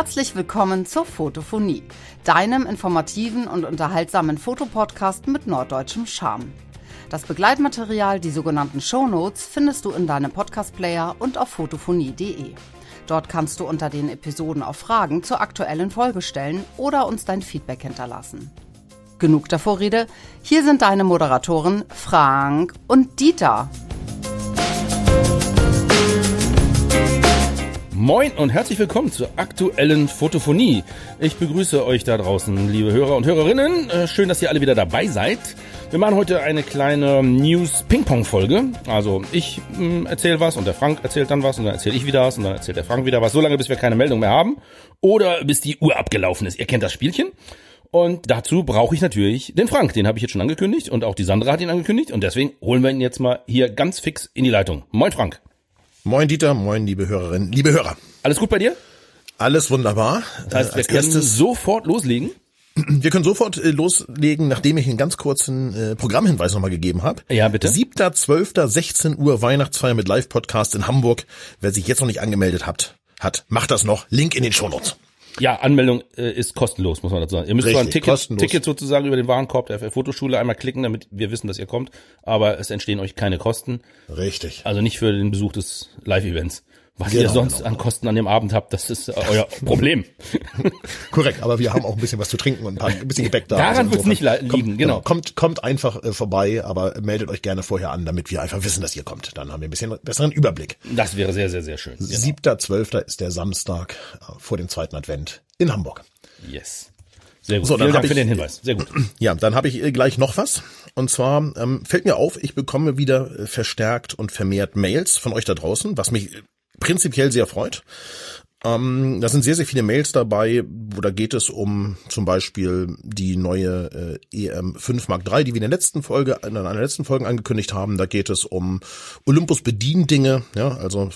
Herzlich willkommen zur Fotophonie, deinem informativen und unterhaltsamen Fotopodcast mit norddeutschem Charme. Das Begleitmaterial, die sogenannten Shownotes, findest du in deinem Podcast-Player und auf fotophonie.de. Dort kannst du unter den Episoden auch Fragen zur aktuellen Folge stellen oder uns dein Feedback hinterlassen. Genug der Vorrede, hier sind deine Moderatoren Frank und Dieter. Moin und herzlich willkommen zur aktuellen Fotophonie. Ich begrüße euch da draußen, liebe Hörer und Hörerinnen. Schön, dass ihr alle wieder dabei seid. Wir machen heute eine kleine News-Ping-Pong-Folge. Also ich erzähle was und der Frank erzählt dann was und dann erzähle ich wieder was und dann erzählt der Frank wieder was. So lange, bis wir keine Meldung mehr haben oder bis die Uhr abgelaufen ist. Ihr kennt das Spielchen. Und dazu brauche ich natürlich den Frank. Den habe ich jetzt schon angekündigt und auch die Sandra hat ihn angekündigt. Und deswegen holen wir ihn jetzt mal hier ganz fix in die Leitung. Moin Frank. Moin Dieter, moin liebe Hörerinnen, liebe Hörer. Alles gut bei dir? Alles wunderbar. Das heißt, wir können sofort loslegen? Wir können sofort loslegen, nachdem ich einen ganz kurzen Programmhinweis nochmal gegeben habe. Ja, bitte. 7.12., 16 Uhr, Weihnachtsfeier mit Live-Podcast in Hamburg. Wer sich jetzt noch nicht angemeldet hat, macht das noch. Link in den Shownotes. Ja, Anmeldung ist kostenlos, muss man dazu sagen. Ihr müsst zwar ein kostenlos. Ticket sozusagen über den Warenkorb der FF Fotoschule einmal klicken, damit wir wissen, dass ihr kommt, aber es entstehen euch keine Kosten. Richtig. Also nicht für den Besuch des Live-Events. Was ihr sonst an Kosten an dem Abend habt, das ist euer Problem. Korrekt, aber wir haben auch ein bisschen was zu trinken und ein bisschen Gebäck da. Daran wird's nicht liegen, genau. Kommt einfach vorbei, aber meldet euch gerne vorher an, damit wir einfach wissen, dass ihr kommt. Dann haben wir ein bisschen besseren Überblick. Das wäre sehr, sehr, sehr schön. Genau. 7.12. ist der Samstag vor dem zweiten Advent in Hamburg. Yes. Sehr gut. So, Vielen Dank für den Hinweis. Sehr gut. Ja, dann habe ich gleich noch was. Und zwar fällt mir auf, ich bekomme wieder verstärkt und vermehrt Mails von euch da draußen, was mich prinzipiell sehr freut. Da sind sehr, sehr viele Mails dabei, wo da geht es um zum Beispiel die neue EM5 Mark III, die wir in einer der letzten Folgen angekündigt haben. Da geht es um Olympus-Bediendinge, ja, also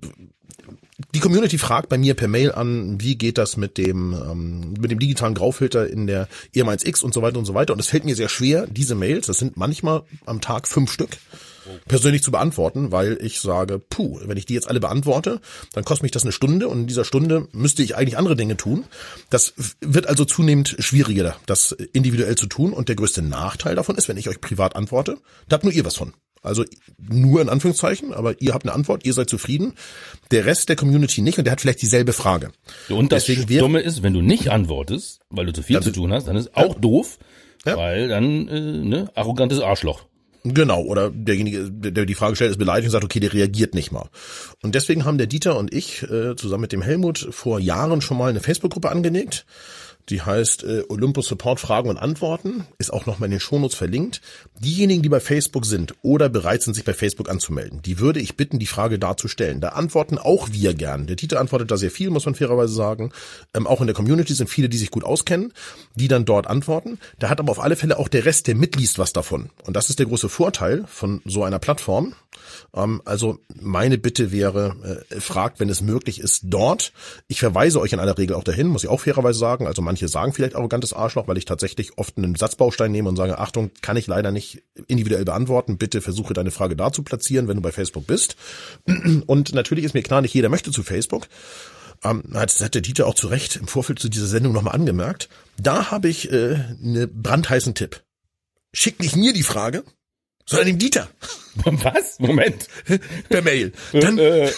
die Community fragt bei mir per Mail an, wie geht das mit dem digitalen Graufilter in der EM1X und so weiter und so weiter. Und es fällt mir sehr schwer, diese Mails, das sind manchmal am Tag 5 Stück, persönlich zu beantworten, weil ich sage, wenn ich die jetzt alle beantworte, dann kostet mich das eine Stunde und in dieser Stunde müsste ich eigentlich andere Dinge tun. Das wird also zunehmend schwieriger, das individuell zu tun. Und der größte Nachteil davon ist, wenn ich euch privat antworte, da habt nur ihr was von. Also nur in Anführungszeichen, aber ihr habt eine Antwort, ihr seid zufrieden. Der Rest der Community nicht und der hat vielleicht dieselbe Frage. Und das Dumme ist, wenn du nicht antwortest, weil du zu viel zu tun hast, dann ist auch doof, weil dann arrogantes Arschloch. Genau, oder derjenige, der die Frage stellt, ist beleidigt und sagt, okay, der reagiert nicht mal. Und deswegen haben der Dieter und ich zusammen mit dem Helmut vor Jahren schon mal eine Facebook-Gruppe angelegt. Die heißt Olympus Support Fragen und Antworten, ist auch nochmal in den Shownotes verlinkt. Diejenigen, die bei Facebook sind oder bereit sind, sich bei Facebook anzumelden, die würde ich bitten, die Frage da zu stellen. Da antworten auch wir gern. Der Dieter antwortet da sehr viel, muss man fairerweise sagen. Auch in der Community sind viele, die sich gut auskennen, die dann dort antworten. Da hat aber auf alle Fälle auch der Rest, der mitliest, was davon. Und das ist der große Vorteil von so einer Plattform. Also meine Bitte wäre, fragt, wenn es möglich ist, dort. Ich verweise euch in aller Regel auch dahin, muss ich auch fairerweise sagen. Also manche sagen vielleicht arrogantes Arschloch, weil ich tatsächlich oft einen Satzbaustein nehme und sage, Achtung, kann ich leider nicht individuell beantworten. Bitte versuche deine Frage da zu platzieren, wenn du bei Facebook bist. Und natürlich ist mir klar, nicht jeder möchte zu Facebook. Das hat der Dieter auch zu Recht im Vorfeld zu dieser Sendung nochmal angemerkt. Da habe ich einen brandheißen Tipp. Schick nicht mir die Frage, sondern dem Dieter. Was? Moment. Per Mail. Dann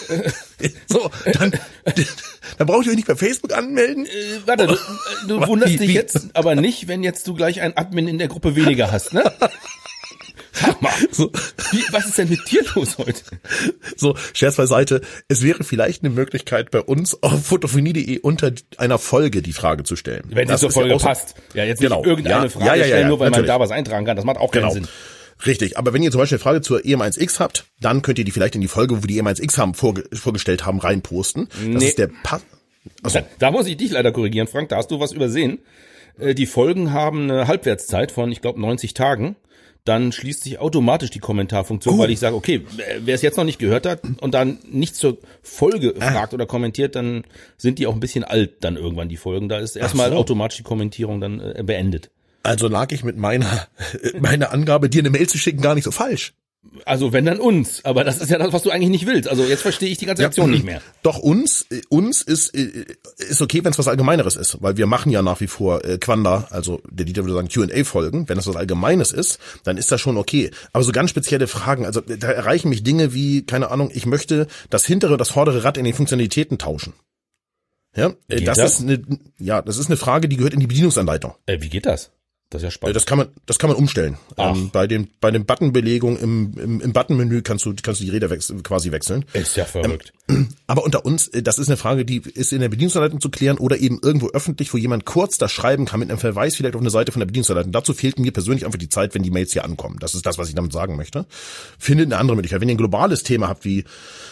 brauche ich euch nicht bei Facebook anmelden. Warte, du wunderst dich jetzt aber nicht, wenn jetzt du gleich einen Admin in der Gruppe weniger hast, ne? Sag mal, was ist denn mit dir los heute? So, Scherz beiseite. Es wäre vielleicht eine Möglichkeit, bei uns auf fotophonie.de unter einer Folge die Frage zu stellen. Wenn die zur Folge passt. Ja, jetzt nicht irgendeine Frage stellen, nur weil man da was eintragen kann. Das macht auch keinen Sinn. Richtig, aber wenn ihr zum Beispiel eine Frage zur EM1X habt, dann könnt ihr die vielleicht in die Folge, wo wir die EM1X vorgestellt haben, reinposten. Das ist der Da muss ich dich leider korrigieren, Frank, da hast du was übersehen. Die Folgen haben eine Halbwertszeit von, ich glaube, 90 Tagen. Dann schließt sich automatisch die Kommentarfunktion, weil ich sage, okay, wer es jetzt noch nicht gehört hat und dann nicht zur Folge fragt oder kommentiert, dann sind die auch ein bisschen alt dann irgendwann, die Folgen. Da ist erstmal automatisch die Kommentierung dann beendet. Also lag ich mit meiner Angabe, dir eine Mail zu schicken, gar nicht so falsch. Also wenn dann uns, aber das ist ja das, was du eigentlich nicht willst. Also jetzt verstehe ich die ganze Aktion nicht mehr. Doch uns ist okay, wenn es was Allgemeineres ist, weil wir machen ja nach wie vor Quanda, also der Dieter würde sagen Q&A-Folgen. Wenn das was Allgemeines ist, dann ist das schon okay. Aber so ganz spezielle Fragen, also da erreichen mich Dinge wie, keine Ahnung, ich möchte das hintere und das vordere Rad in den Funktionalitäten tauschen. Ja, das ist eine Frage, die gehört in die Bedienungsanleitung. Wie geht das? Das ist ja spannend. Das kann man umstellen. Bei den Buttonbelegungen im Buttonmenü kannst du die Räder quasi wechseln. Ist ja verrückt. Aber unter uns, das ist eine Frage, die ist in der Bedienungsanleitung zu klären oder eben irgendwo öffentlich, wo jemand kurz das schreiben kann mit einem Verweis vielleicht auf eine Seite von der Bedienungsanleitung. Dazu fehlt mir persönlich einfach die Zeit, wenn die Mails hier ankommen. Das ist das, was ich damit sagen möchte. Findet eine andere Möglichkeit. Wenn ihr ein globales Thema habt wie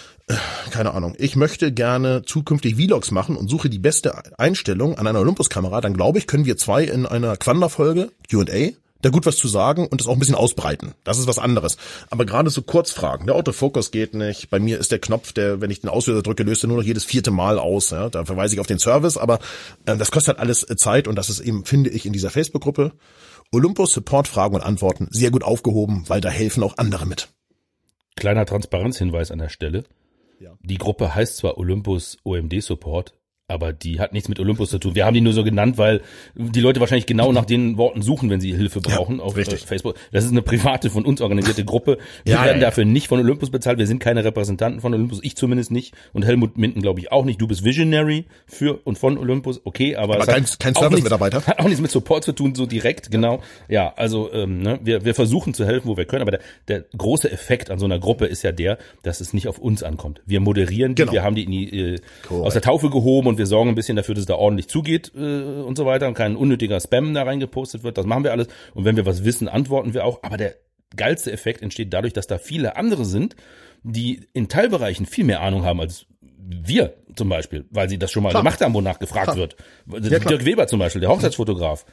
keine Ahnung, ich möchte gerne zukünftig Vlogs machen und suche die beste Einstellung an einer Olympus-Kamera, dann glaube ich, können wir zwei in einer Quanda-Folge, Q&A, da gut was zu sagen und das auch ein bisschen ausbreiten. Das ist was anderes. Aber gerade so Kurzfragen, der Autofokus geht nicht, bei mir ist der Knopf, wenn ich den Auslöser drücke, löst er nur noch jedes 4. Mal aus. Ja? Da verweise ich auf den Service, aber das kostet halt alles Zeit und das ist eben, finde ich, in dieser Facebook-Gruppe Olympus Support Fragen und Antworten sehr gut aufgehoben, weil da helfen auch andere mit. Kleiner Transparenzhinweis an der Stelle. Ja. Die Gruppe heißt zwar Olympus OMD Support, aber die hat nichts mit Olympus zu tun. Wir haben die nur so genannt, weil die Leute wahrscheinlich genau nach den Worten suchen, wenn sie Hilfe brauchen auf Facebook. Das ist eine private, von uns organisierte Gruppe. Wir werden dafür nicht von Olympus bezahlt. Wir sind keine Repräsentanten von Olympus. Ich zumindest nicht. Und Helmut Minden glaube ich auch nicht. Du bist Visionary für und von Olympus. Okay, aber kein Service-Mitarbeiter. Hat auch nichts mit Support zu tun, so direkt, genau. Ja, also wir versuchen zu helfen, wo wir können. Aber der große Effekt an so einer Gruppe ist ja dass es nicht auf uns ankommt. Wir moderieren die, wir haben die aus der Taufe gehoben und wir sorgen ein bisschen dafür, dass es da ordentlich zugeht und so weiter und kein unnötiger Spam da reingepostet wird. Das machen wir alles. Und wenn wir was wissen, antworten wir auch. Aber der geilste Effekt entsteht dadurch, dass da viele andere sind, die in Teilbereichen viel mehr Ahnung haben als wir zum Beispiel, weil sie das schon mal gemacht haben, wonach gefragt wird. Ja, Dirk Weber zum Beispiel, der Hochzeitsfotograf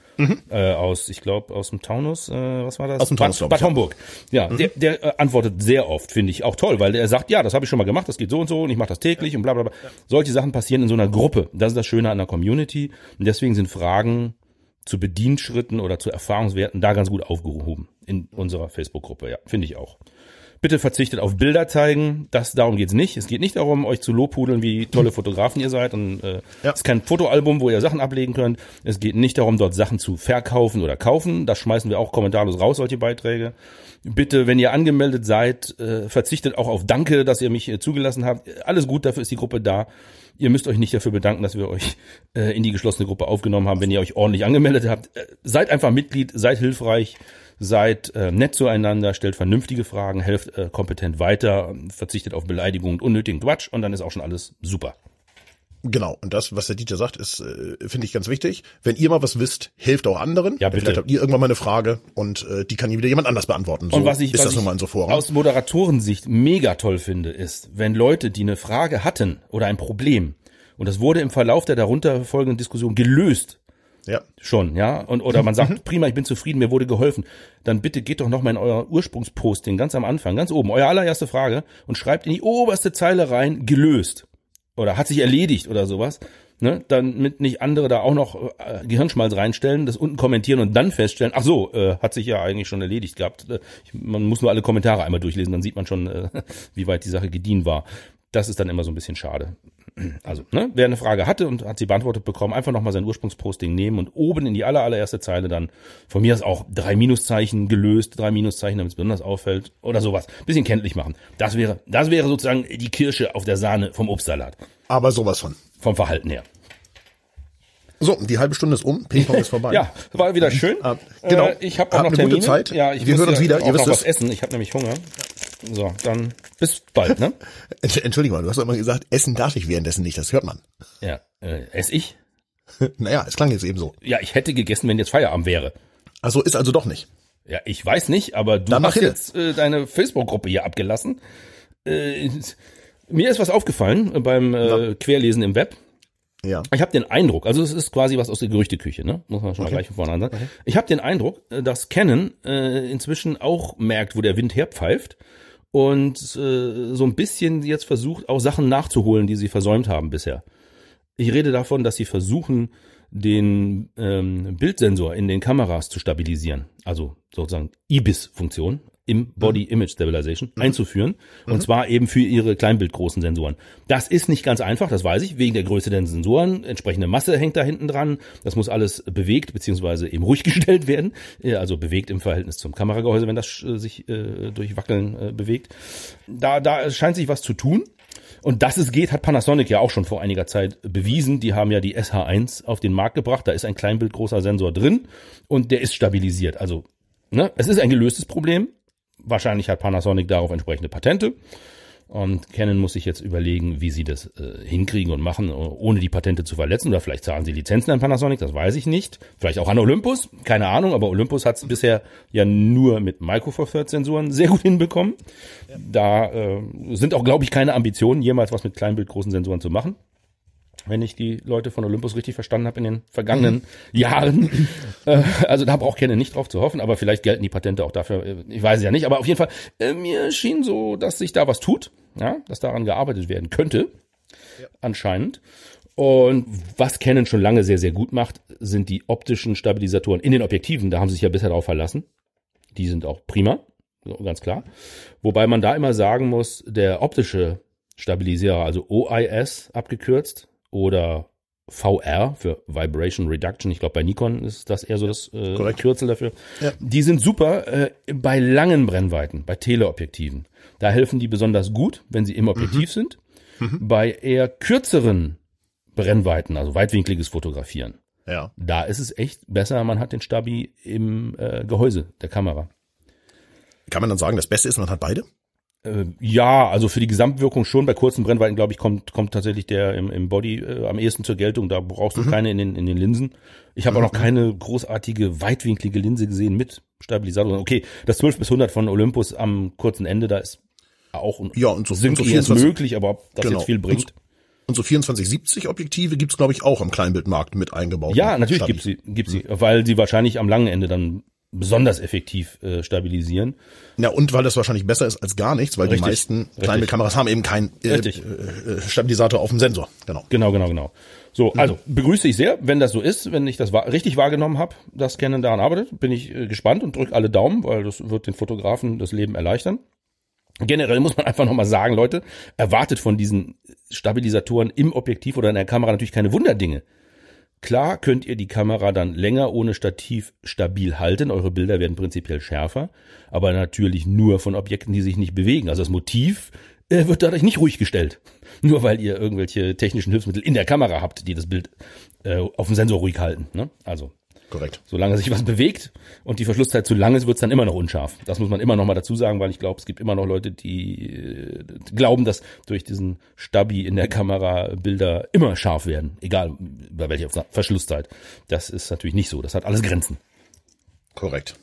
aus dem Taunus, was war das? Aus dem Taunus, Bad Homburg. Ja, der antwortet sehr oft, finde ich auch toll, weil der sagt, ja, das habe ich schon mal gemacht, das geht so und so und ich mache das täglich und bla bla bla. Solche Sachen passieren in so einer Gruppe. Das ist das Schöne an der Community und deswegen sind Fragen zu Bedienschritten oder zu Erfahrungswerten da ganz gut aufgehoben in unserer Facebook-Gruppe, ja, finde ich auch. Bitte verzichtet auf Bilder zeigen, darum geht's nicht. Es geht nicht darum, euch zu lobhudeln, wie tolle Fotografen ihr seid. Und es ist kein Fotoalbum, wo ihr Sachen ablegen könnt. Es geht nicht darum, dort Sachen zu verkaufen oder kaufen. Das schmeißen wir auch kommentarlos raus, solche Beiträge. Bitte, wenn ihr angemeldet seid, verzichtet auch auf Danke, dass ihr mich zugelassen habt. Alles gut, dafür ist die Gruppe da. Ihr müsst euch nicht dafür bedanken, dass wir euch in die geschlossene Gruppe aufgenommen haben, wenn ihr euch ordentlich angemeldet habt. Seid einfach Mitglied, seid hilfreich. Seid nett zueinander, stellt vernünftige Fragen, helft kompetent weiter, verzichtet auf Beleidigungen und unnötigen Quatsch und dann ist auch schon alles super. Genau, und das, was der Dieter sagt, ist, finde ich ganz wichtig. Wenn ihr mal was wisst, helft auch anderen. Ja, bitte. Vielleicht habt ihr irgendwann mal eine Frage und die kann wieder jemand anders beantworten. So und was ich aus Moderatorensicht mega toll finde, ist, wenn Leute, die eine Frage hatten oder ein Problem und das wurde im Verlauf der darunter folgenden Diskussion gelöst, ja. Schon, ja. Oder man sagt, prima, ich bin zufrieden, mir wurde geholfen. Dann bitte geht doch noch mal in euer Ursprungsposting ganz am Anfang, ganz oben, eure allererste Frage und schreibt in die oberste Zeile rein, gelöst. Oder hat sich erledigt oder sowas. Ne? Damit nicht andere da auch noch Gehirnschmalz reinstellen, das unten kommentieren und dann feststellen, ach so, hat sich ja eigentlich schon erledigt gehabt. Man muss nur alle Kommentare einmal durchlesen, dann sieht man schon, wie weit die Sache gediehen war. Das ist dann immer so ein bisschen schade. Also, wer eine Frage hatte und hat sie beantwortet bekommen, einfach nochmal sein Ursprungsposting nehmen und oben in die allererste Zeile dann von mir aus auch 3 Minuszeichen gelöst, 3 Minuszeichen, damit es besonders auffällt oder sowas. Bisschen kenntlich machen. Das wäre sozusagen die Kirsche auf der Sahne vom Obstsalat. Aber sowas von. Vom Verhalten her. So, die halbe Stunde ist um, Ping-Pong ist vorbei. Ja, war wieder schön. Genau. Ich habe auch noch Termine. Gute Zeit. Ja, wir hören uns wieder. Ihr wisst noch was essen. Ich habe nämlich Hunger. So, dann bis bald, ne? Entschuldigung mal, du hast doch immer gesagt, essen darf ich währenddessen nicht, das hört man. Ja, esse ich? Naja, es klang jetzt eben so. Ja, ich hätte gegessen, wenn jetzt Feierabend wäre. Ach so, ist also doch nicht. Ja, ich weiß nicht, aber du hast jetzt deine Facebook-Gruppe hier abgelassen. Mir ist was aufgefallen beim Querlesen im Web. Ja. Ich habe den Eindruck, also es ist quasi was aus der Gerüchteküche, ne? Muss man schon mal gleich von vorne an sagen. Okay. Ich habe den Eindruck, dass Canon inzwischen auch merkt, wo der Wind herpfeift und so ein bisschen jetzt versucht, auch Sachen nachzuholen, die sie versäumt haben bisher. Ich rede davon, dass sie versuchen, den Bildsensor in den Kameras zu stabilisieren, also sozusagen IBIS-Funktion, im Body Image Stabilization, einzuführen. Und zwar eben für ihre kleinbildgroßen Sensoren. Das ist nicht ganz einfach, das weiß ich, wegen der Größe der Sensoren. Entsprechende Masse hängt da hinten dran. Das muss alles bewegt beziehungsweise eben ruhig gestellt werden. Also bewegt im Verhältnis zum Kameragehäuse, wenn das sich durch Wackeln bewegt. Da scheint sich was zu tun. Und dass es geht, hat Panasonic ja auch schon vor einiger Zeit bewiesen. Die haben ja die SH1 auf den Markt gebracht. Da ist ein kleinbildgroßer Sensor drin und der ist stabilisiert. Also, es ist ein gelöstes Problem. Wahrscheinlich hat Panasonic darauf entsprechende Patente. Und Canon muss sich jetzt überlegen, wie sie das hinkriegen und machen, ohne die Patente zu verletzen. Oder vielleicht zahlen sie Lizenzen an Panasonic, das weiß ich nicht. Vielleicht auch an Olympus, keine Ahnung. Aber Olympus hat es bisher ja nur mit Micro Four Thirds Sensoren sehr gut hinbekommen. Da sind auch, glaube ich, keine Ambitionen, jemals was mit kleinbildgroßen Sensoren zu machen. Wenn ich die Leute von Olympus richtig verstanden habe in den vergangenen Jahren. Also da braucht Canon nicht drauf zu hoffen, aber vielleicht gelten die Patente auch dafür. Ich weiß es ja nicht, aber auf jeden Fall, mir schien so, dass sich da was tut, ja, dass daran gearbeitet werden könnte, anscheinend. Und was Canon schon lange sehr, sehr gut macht, sind die optischen Stabilisatoren in den Objektiven. Da haben sie sich ja bisher darauf verlassen. Die sind auch prima, ganz klar. Wobei man da immer sagen muss, der optische Stabilisierer, also OIS abgekürzt, oder VR für Vibration Reduction. Ich glaube, bei Nikon ist das eher so das Kürzel dafür. Ja. Die sind super bei langen Brennweiten, bei Teleobjektiven. Da helfen die besonders gut, wenn sie im Objektiv sind. Bei eher kürzeren Brennweiten, also weitwinkliges Fotografieren. Ja. Da ist es echt besser, man hat den Stabi im Gehäuse der Kamera. Kann man dann sagen, das Beste ist, man hat beide? Ja, also für die Gesamtwirkung schon. Bei kurzen Brennweiten, glaube ich, kommt tatsächlich der im Body am ehesten zur Geltung. Da brauchst du keine in den Linsen. Ich habe auch noch keine großartige weitwinklige Linse gesehen mit Stabilisator. Okay, das 12-100 von Olympus am kurzen Ende, da ist auch und so möglich, aber ob das jetzt viel bringt. Und so 24-70 Objektive gibt's, glaube ich, auch im Kleinbildmarkt mit eingebaut. Ja, natürlich gibt's sie, weil sie wahrscheinlich am langen Ende dann besonders effektiv stabilisieren. Ja, und weil das wahrscheinlich besser ist als gar nichts, weil die meisten Kleinbildkameras haben eben keinen Stabilisator auf dem Sensor. Genau. So, also begrüße ich sehr, wenn das so ist, wenn ich das richtig wahrgenommen habe, dass Canon daran arbeitet, bin ich gespannt und drücke alle Daumen, weil das wird den Fotografen das Leben erleichtern. Generell muss man einfach nochmal sagen, Leute, erwartet von diesen Stabilisatoren im Objektiv oder in der Kamera natürlich keine Wunderdinge. Klar könnt ihr die Kamera dann länger ohne Stativ stabil halten, eure Bilder werden prinzipiell schärfer, aber natürlich nur von Objekten, die sich nicht bewegen. Also das Motiv wird dadurch nicht ruhig gestellt, nur weil ihr irgendwelche technischen Hilfsmittel in der Kamera habt, die das Bild auf dem Sensor ruhig halten. Ne? Also korrekt. Solange sich was bewegt und die Verschlusszeit zu lang ist, wird es dann immer noch unscharf. Das muss man immer noch mal dazu sagen, weil ich glaube, es gibt immer noch Leute, die glauben, dass durch diesen Stabi in der Kamera Bilder immer scharf werden, egal bei welcher Verschlusszeit. Das ist natürlich nicht so. Das hat alles Grenzen. Korrekt.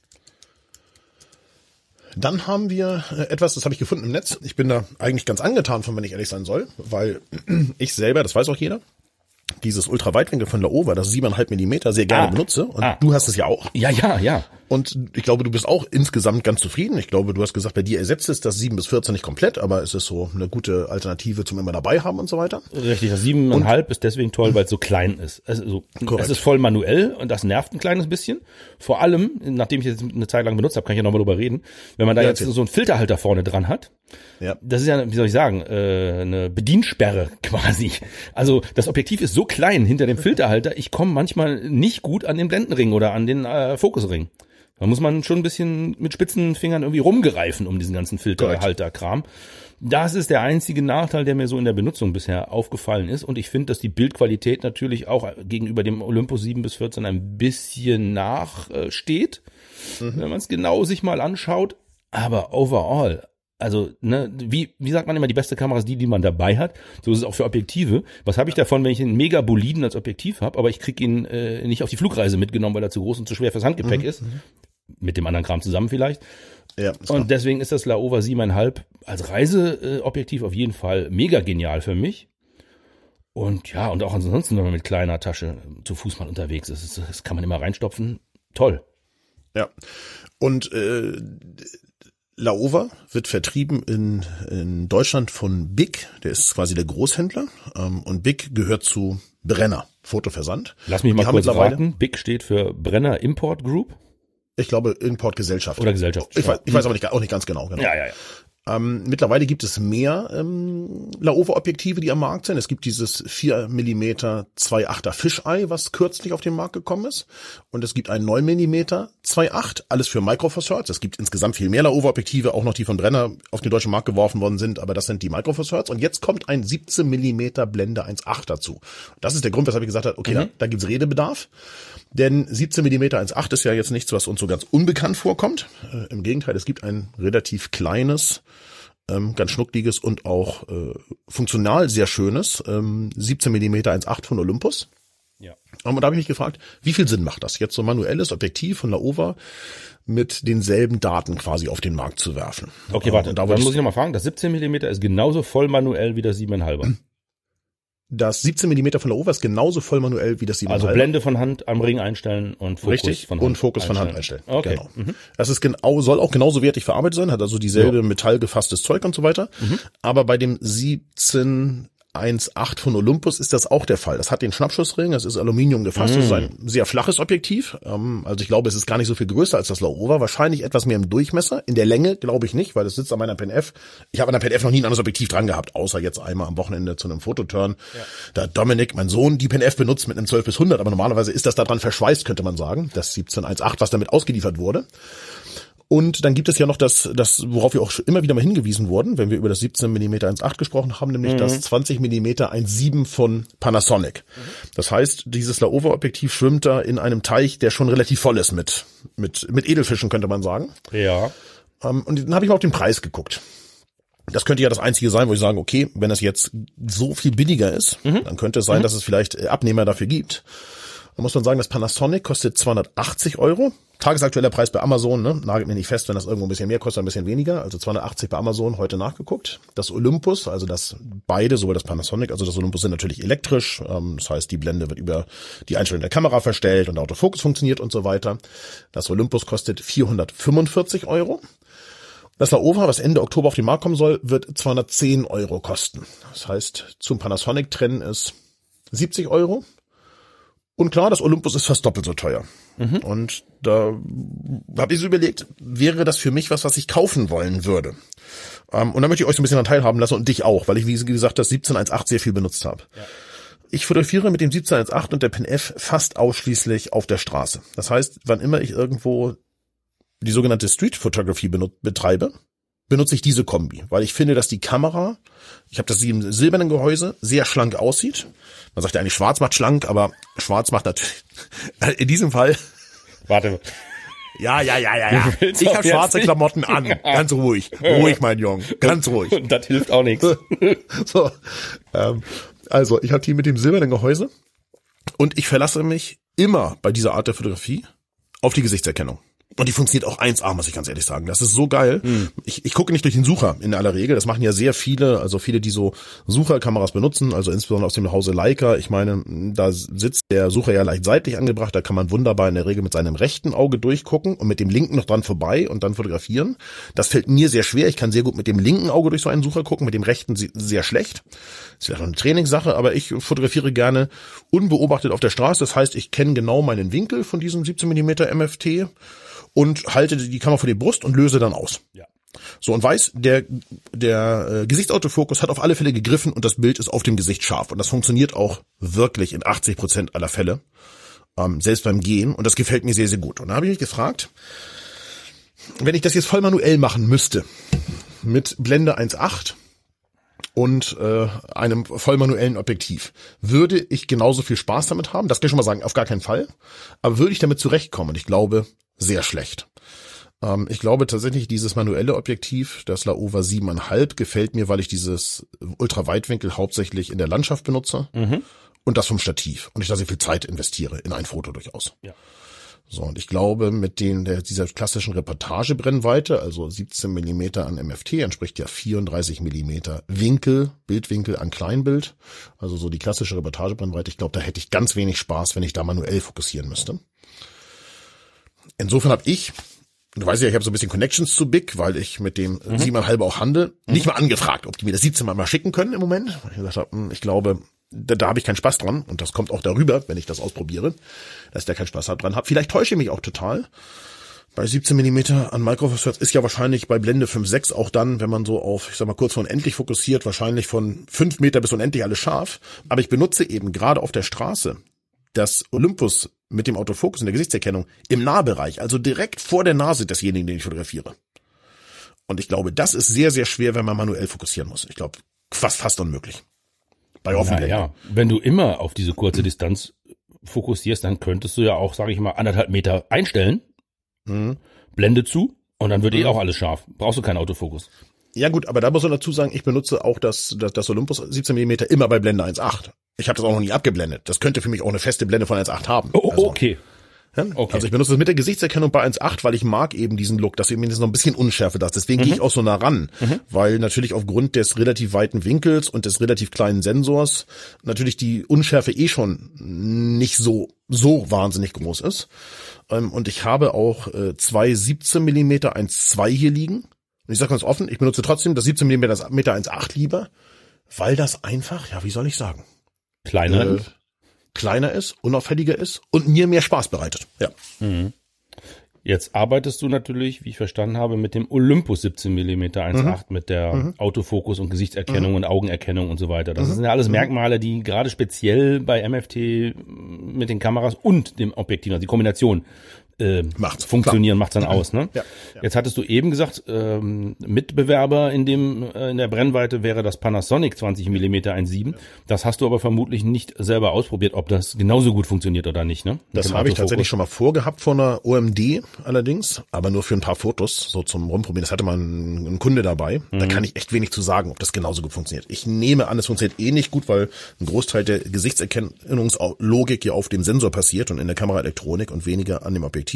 Dann haben wir etwas, das habe ich gefunden im Netz. Ich bin da eigentlich ganz angetan von, wenn ich ehrlich sein soll, weil ich selber, das weiß auch jeder, dieses Ultraweitwinkel von Laowa, das 7,5 Millimeter, sehr gerne benutze. Und du hast es ja auch. Ja. Und ich glaube, du bist auch insgesamt ganz zufrieden. Ich glaube, du hast gesagt, bei dir ersetzt es das 7-14 nicht komplett, aber es ist so eine gute Alternative zum immer dabei haben und so weiter. Richtig, das 7,5 ist deswegen toll, weil es so klein ist. Also, es ist voll manuell und das nervt ein kleines bisschen. Vor allem, nachdem ich jetzt eine Zeit lang benutzt habe, kann ich ja nochmal drüber reden. Wenn man da jetzt so einen Filterhalter vorne dran hat, das ist ja, wie soll ich sagen, eine Bediensperre quasi. Also das Objektiv ist so klein hinter dem Filterhalter, ich komme manchmal nicht gut an den Blendenring oder an den Fokusring. Da muss man schon ein bisschen mit spitzen Fingern irgendwie rumgreifen um diesen ganzen Filterhalterkram. Das ist der einzige Nachteil, der mir so in der Benutzung bisher aufgefallen ist. Und ich finde, dass die Bildqualität natürlich auch gegenüber dem Olympus 7-14 ein bisschen nachsteht, wenn man es genau sich mal anschaut. Aber overall, also, wie sagt man immer, die beste Kamera ist die man dabei hat. So ist es auch für Objektive. Was habe ich davon, wenn ich einen Mega-Boliden als Objektiv habe, aber ich krieg ihn nicht auf die Flugreise mitgenommen, weil er zu groß und zu schwer fürs Handgepäck ist. Mit dem anderen Kram zusammen vielleicht. Ja, und deswegen ist das Laowa 7,5 als Reiseobjektiv auf jeden Fall mega genial für mich. Und ja, und auch ansonsten, wenn man mit kleiner Tasche zu Fuß mal unterwegs ist, das kann man immer reinstopfen. Toll. Ja. Und Laowa wird vertrieben in Deutschland von BIC, der ist quasi der Großhändler, und BIC gehört zu Brenner Fotoversand. Lass mich mal kurz raten. BIG steht für Brenner Import Group. Ich glaube Importgesellschaft. Oder Gesellschaft. Ich weiß aber auch nicht ganz genau. Ja. Mittlerweile gibt es mehr Laowa-Objektive, die am Markt sind. Es gibt dieses 4mm 2.8er Fisheye, was kürzlich auf den Markt gekommen ist. Und es gibt ein 9mm 2.8, alles für Micro Four Thirds. Es gibt insgesamt viel mehr Laowa-Objektive, auch noch die von Brenner auf den deutschen Markt geworfen worden sind, aber das sind die Micro Four Thirds. Und jetzt kommt ein 17mm Blende 1.8 dazu. Das ist der Grund, weshalb ich gesagt habe, okay, da gibt's Redebedarf. Denn 17mm 1.8 ist ja jetzt nichts, was uns so ganz unbekannt vorkommt. Im Gegenteil, es gibt ein relativ kleines, ganz schnuckliges und auch funktional sehr schönes 17mm 1.8 von Olympus. Ja. Und da habe ich mich gefragt, wie viel Sinn macht das, jetzt so ein manuelles Objektiv von Laowa mit denselben Daten quasi auf den Markt zu werfen? Okay, warte, dann muss ich nochmal fragen, das 17mm ist genauso voll manuell wie das 7,5er. Das 17mm von Laowa ist genauso voll manuell wie das 7,5. Also Blende von Hand am Ring einstellen und Fokus von Hand. Und Fokus von Hand einstellen. Okay. Genau. Das ist soll auch genauso wertig verarbeitet sein, hat also dieselbe metallgefasstes Zeug und so weiter. Aber bei dem 17.1.8 von Olympus ist das auch der Fall. Das hat den Schnappschussring, das ist Aluminium gefasst, das ist ein sehr flaches Objektiv. Also ich glaube, es ist gar nicht so viel größer als das Laowa, wahrscheinlich etwas mehr im Durchmesser. In der Länge glaube ich nicht, weil es sitzt an meiner PNF. Ich habe an der PNF noch nie ein anderes Objektiv dran gehabt, außer jetzt einmal am Wochenende zu einem Fototurn. Ja. Da hat Dominik, mein Sohn, die PNF benutzt mit einem 12-100, aber normalerweise ist das da dran verschweißt, könnte man sagen, das 17.1.8, was damit ausgeliefert wurde. Und dann gibt es ja noch das, worauf wir auch immer wieder mal hingewiesen wurden, wenn wir über das 17mm 1.8 gesprochen haben, nämlich das 20mm 1.7 von Panasonic. Das heißt, dieses Laowa-Objektiv schwimmt da in einem Teich, der schon relativ voll ist mit Edelfischen, könnte man sagen. Ja. Und dann habe ich mal auf den Preis geguckt. Das könnte ja das Einzige sein, wo ich sage, okay, wenn es jetzt so viel billiger ist, dann könnte es sein, dass es vielleicht Abnehmer dafür gibt. Da muss man sagen, das Panasonic kostet 280 €. Tagesaktueller Preis bei Amazon, ne? Nagelt mir nicht fest, wenn das irgendwo ein bisschen mehr kostet, ein bisschen weniger. Also 280 bei Amazon, heute nachgeguckt. Das Olympus, also sowohl das Panasonic, also das Olympus sind natürlich elektrisch. Das heißt, die Blende wird über die Einstellung der Kamera verstellt und der Autofokus funktioniert und so weiter. Das Olympus kostet 445 €. Das Laowa, was Ende Oktober auf den Markt kommen soll, wird 210 € kosten. Das heißt, zum Panasonic trennen es 70 €. Und klar, das Olympus ist fast doppelt so teuer. Und da habe ich so überlegt, wäre das für mich was ich kaufen wollen würde. Und da möchte ich euch so ein bisschen daran teilhaben lassen und dich auch, weil ich, wie gesagt, das 17.1.8 sehr viel benutzt habe. Ja. Ich fotografiere mit dem 17.1.8 und der PNF fast ausschließlich auf der Straße. Das heißt, wann immer ich irgendwo die sogenannte Street Photography betreibe, benutze ich diese Kombi, weil ich finde, dass die Kamera, ich habe das im silbernen Gehäuse, sehr schlank aussieht. Man sagt ja eigentlich, schwarz macht schlank, aber schwarz macht natürlich, in diesem Fall. Warte. Ja. Ich habe schwarze Klamotten an. Ganz ruhig. Ruhig, mein Junge. Ganz ruhig. Und das hilft auch nichts. So, also, ich habe die mit dem silbernen Gehäuse und ich verlasse mich immer bei dieser Art der Fotografie auf die Gesichtserkennung. Und die funktioniert auch 1A, muss ich ganz ehrlich sagen. Das ist so geil. Ich gucke nicht durch den Sucher in aller Regel. Das machen ja sehr viele, also viele, die so Sucherkameras benutzen, also insbesondere aus dem Hause Leica. Ich meine, da sitzt der Sucher ja leicht seitlich angebracht. Da kann man wunderbar in der Regel mit seinem rechten Auge durchgucken und mit dem linken noch dran vorbei und dann fotografieren. Das fällt mir sehr schwer. Ich kann sehr gut mit dem linken Auge durch so einen Sucher gucken, mit dem rechten sehr schlecht. Das ist vielleicht noch eine Trainingssache, aber ich fotografiere gerne unbeobachtet auf der Straße. Das heißt, ich kenne genau meinen Winkel von diesem 17mm MFT und halte die Kamera vor die Brust und löse dann aus. Ja. So, und weiß, der Gesichtsautofokus hat auf alle Fälle gegriffen und das Bild ist auf dem Gesicht scharf. Und das funktioniert auch wirklich in 80% aller Fälle, selbst beim Gehen. Und das gefällt mir sehr, sehr gut. Und da habe ich mich gefragt, wenn ich das jetzt voll manuell machen müsste, mit Blende 1.8 und einem voll manuellen Objektiv, würde ich genauso viel Spaß damit haben? Das kann ich schon mal sagen, auf gar keinen Fall. Aber würde ich damit zurechtkommen? Und ich glaube, sehr schlecht. Ich glaube tatsächlich, dieses manuelle Objektiv, das Laowa 7,5, gefällt mir, weil ich dieses Ultraweitwinkel hauptsächlich in der Landschaft benutze und das vom Stativ. Und ich da sehr viel Zeit investiere in ein Foto durchaus. Ja. So, und ich glaube, mit dieser klassischen Reportagebrennweite, also 17mm an MFT, entspricht ja 34mm Bildwinkel an Kleinbild. Also so die klassische Reportagebrennweite. Ich glaube, da hätte ich ganz wenig Spaß, wenn ich da manuell fokussieren müsste. Insofern habe ich, du weißt ja, ich habe so ein bisschen Connections zu BIG, weil ich mit dem 7,5 auch handel, nicht mal angefragt, ob die mir das 17 mal schicken können im Moment. Ich gesagt habe, ich glaube, da habe ich keinen Spaß dran und das kommt auch darüber, wenn ich das ausprobiere, dass ich da keinen Spaß dran habe. Vielleicht täusche ich mich auch total. Bei 17 mm an Microforsatz ist ja wahrscheinlich bei Blende 5.6 auch dann, wenn man so auf, ich sag mal, kurz vor unendlich fokussiert, wahrscheinlich von 5 Meter bis unendlich alles scharf. Aber ich benutze eben gerade auf der Straße das Olympus mit dem Autofokus in der Gesichtserkennung im Nahbereich, also direkt vor der Nase desjenigen, den ich fotografiere. Und ich glaube, das ist sehr, sehr schwer, wenn man manuell fokussieren muss. Ich glaube, fast unmöglich. Bei Offenblende. Ja, wenn du immer auf diese kurze Distanz fokussierst, dann könntest du ja auch, sage ich mal, 1,5 Meter einstellen. Blende zu und dann wird auch alles scharf. Brauchst du keinen Autofokus. Ja gut, aber da muss man dazu sagen, ich benutze auch das Olympus 17 mm immer bei Blende 1.8. Ich habe das auch noch nie abgeblendet. Das könnte für mich auch eine feste Blende von 1.8 haben. Okay. Ja? Okay. Also ich benutze das mit der Gesichtserkennung bei 1.8, weil ich mag eben diesen Look, dass eben jetzt noch ein bisschen Unschärfe da ist. Deswegen gehe ich auch so nah ran, weil natürlich aufgrund des relativ weiten Winkels und des relativ kleinen Sensors natürlich die Unschärfe schon nicht so wahnsinnig groß ist. Und ich habe auch zwei 17 mm 1.2 hier liegen. Und ich sage ganz offen, ich benutze trotzdem das 17 mm 1.8 lieber, weil das einfach, ja, wie soll ich sagen? Kleiner ist, unauffälliger ist und mir mehr Spaß bereitet. Ja. Jetzt arbeitest du natürlich, wie ich verstanden habe, mit dem Olympus 17 mm 1.8 mit der Autofokus und Gesichtserkennung und Augenerkennung und so weiter. Das sind ja alles Merkmale, die gerade speziell bei MFT mit den Kameras und dem Objektiv, also die Kombination funktionieren, macht's dann aus, ne? Ja. Jetzt hattest du eben gesagt, Mitbewerber in der Brennweite wäre das Panasonic 20 mm 1.7. Das hast du aber vermutlich nicht selber ausprobiert, ob das genauso gut funktioniert oder nicht, ne? Das habe ich tatsächlich schon mal vorgehabt von einer OMD allerdings, aber nur für ein paar Fotos, so zum Rumprobieren. Das hatte mal ein Kunde dabei. Da kann ich echt wenig zu sagen, ob das genauso gut funktioniert. Ich nehme an, es funktioniert nicht gut, weil ein Großteil der Gesichtserkennungslogik ja auf dem Sensor passiert und in der Kameraelektronik und weniger an dem Objektiv.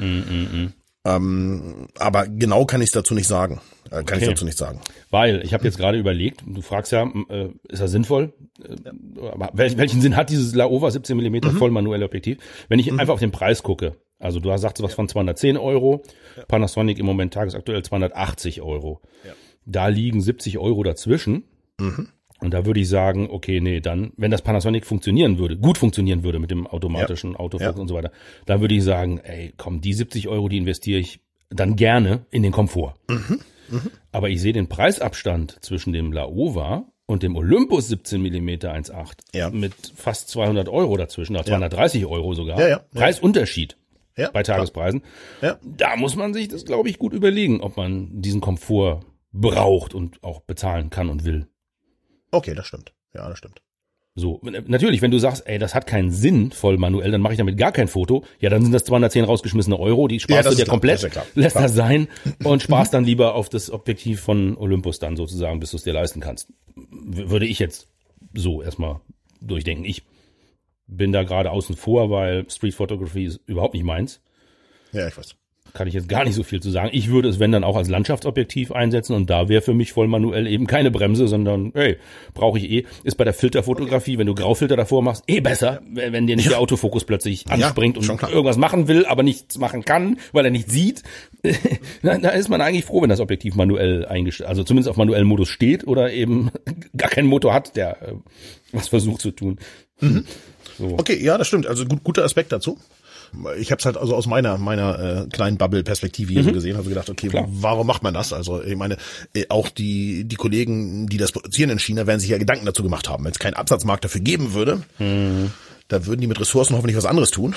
Aber genau kann ich es dazu nicht sagen. Weil, ich habe jetzt gerade überlegt, du fragst ja, ist das sinnvoll? Aber welchen Sinn hat dieses Laowa 17 mm vollmanuelle Objektiv? Wenn ich einfach auf den Preis gucke, also du sagst was von 210 €, Panasonic im Moment tagesaktuell 280 €. Ja. Da liegen 70 € dazwischen. Und da würde ich sagen, okay, nee, dann, wenn das Panasonic gut funktionieren würde mit dem automatischen Autofokus und so weiter, dann würde ich sagen, ey, komm, die 70 €, die investiere ich dann gerne in den Komfort. Aber ich sehe den Preisabstand zwischen dem Laowa und dem Olympus 17 mm 1.8 mit fast 200 € dazwischen, oder 230 € sogar. Preisunterschied bei Tagespreisen. Ja. Da muss man sich das, glaube ich, gut überlegen, ob man diesen Komfort braucht und auch bezahlen kann und will. Okay, das stimmt. Ja, das stimmt. So, natürlich, wenn du sagst, ey, das hat keinen Sinn, voll manuell, dann mache ich damit gar kein Foto, ja, dann sind das 210 rausgeschmissene €, die sparst du dir komplett, lässt das sein und sparst dann lieber auf das Objektiv von Olympus dann sozusagen, bis du es dir leisten kannst. Würde ich jetzt so erstmal durchdenken. Ich bin da gerade außen vor, weil Street Photography ist überhaupt nicht meins. Ja, ich weiß. Kann ich jetzt gar nicht so viel zu sagen. Ich würde es, wenn dann auch als Landschaftsobjektiv einsetzen und da wäre für mich voll manuell eben keine Bremse, sondern hey, brauche ich ist bei der Filterfotografie, wenn du Graufilter davor machst, besser, wenn dir nicht der Autofokus plötzlich anspringt und irgendwas machen will, aber nichts machen kann, weil er nicht sieht. Da ist man eigentlich froh, wenn das Objektiv manuell eingestellt, also zumindest auf manuellen Modus steht oder eben gar keinen Motor hat, der was versucht zu tun. So. Okay, ja, das stimmt. Also guter Aspekt dazu. Ich habe es halt also aus meiner kleinen Bubble-Perspektive hier so gesehen, also gedacht, okay, warum macht man das? Also ich meine, auch die Kollegen, die das produzieren in China, werden sich ja Gedanken dazu gemacht haben. Wenn es keinen Absatzmarkt dafür geben würde, dann würden die mit Ressourcen hoffentlich was anderes tun.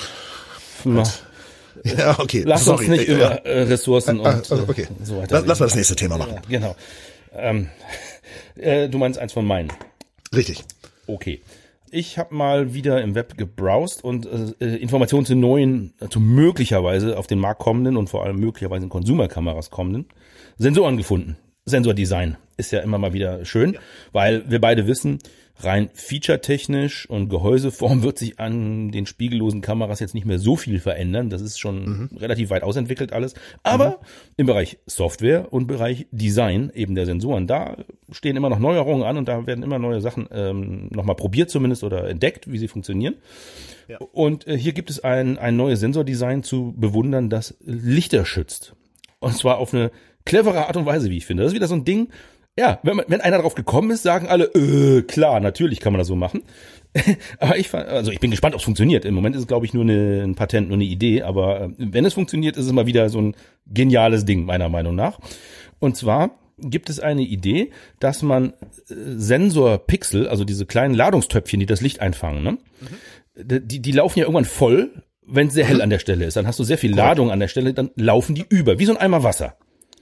Ja, okay. Lass uns nicht über Ressourcen und so weiter. Lass mal das nächste Thema machen. Ja, genau. Du meinst eins von meinen? Richtig. Okay. Ich habe mal wieder im Web gebrowst und Informationen zu möglicherweise auf den Markt kommenden und vor allem möglicherweise in Konsumerkameras kommenden Sensoren gefunden. Sensordesign ist ja immer mal wieder schön, weil wir beide wissen, rein featuretechnisch und Gehäuseform wird sich an den spiegellosen Kameras jetzt nicht mehr so viel verändern. Das ist schon relativ weit ausentwickelt alles. Aber im Bereich Software und Bereich Design eben der Sensoren, da stehen immer noch Neuerungen an und da werden immer neue Sachen nochmal probiert zumindest oder entdeckt, wie sie funktionieren. Ja. Und hier gibt es ein neues Sensordesign zu bewundern, das Lichter schützt. Und zwar auf eine clevere Art und Weise, wie ich finde. Das ist wieder so ein Ding, Ja, wenn einer drauf gekommen ist, sagen alle, klar, natürlich kann man das so machen. Aber ich bin gespannt, ob es funktioniert. Im Moment ist es, glaube ich, nur ein Patent, nur eine Idee. Aber wenn es funktioniert, ist es mal wieder so ein geniales Ding, meiner Meinung nach. Und zwar gibt es eine Idee, dass man Sensorpixel, also diese kleinen Ladungstöpfchen, die das Licht einfangen, ne? Die laufen ja irgendwann voll, wenn es sehr hell an der Stelle ist. Dann hast du sehr viel Ladung an der Stelle, dann laufen die über, wie so ein Eimer Wasser.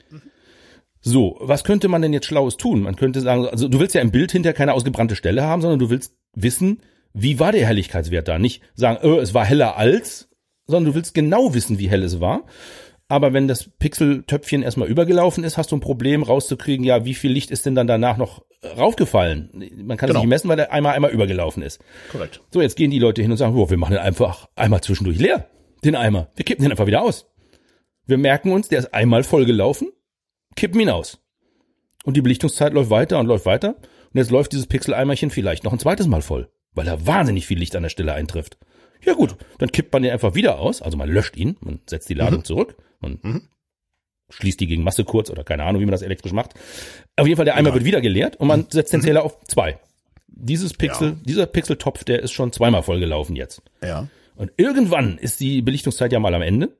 So, was könnte man denn jetzt Schlaues tun? Man könnte sagen, also du willst ja im Bild hinterher keine ausgebrannte Stelle haben, sondern du willst wissen, wie war der Helligkeitswert da? Nicht sagen, es war heller als, sondern du willst genau wissen, wie hell es war. Aber wenn das Pixeltöpfchen erstmal übergelaufen ist, hast du ein Problem rauszukriegen, ja, wie viel Licht ist denn dann danach noch raufgefallen? Man kann es nicht messen, weil der einmal übergelaufen ist. Korrekt. So, jetzt gehen die Leute hin und sagen, wir machen den einfach einmal zwischendurch leer, den Eimer. Wir kippen den einfach wieder aus. Wir merken uns, der ist einmal vollgelaufen, kippen ihn aus. Und die Belichtungszeit läuft weiter und läuft weiter. Und jetzt läuft dieses Pixeleimerchen vielleicht noch ein zweites Mal voll, weil da wahnsinnig viel Licht an der Stelle eintrifft. Ja gut, dann kippt man den einfach wieder aus. Also man löscht ihn, man setzt die Ladung zurück, man schließt die gegen Masse kurz oder keine Ahnung, wie man das elektrisch macht. Auf jeden Fall, der Eimer wird wieder geleert und man setzt den Zähler auf 2. Dieser Pixeltopf, der ist schon zweimal vollgelaufen jetzt. Ja. Und irgendwann ist die Belichtungszeit ja mal am Ende.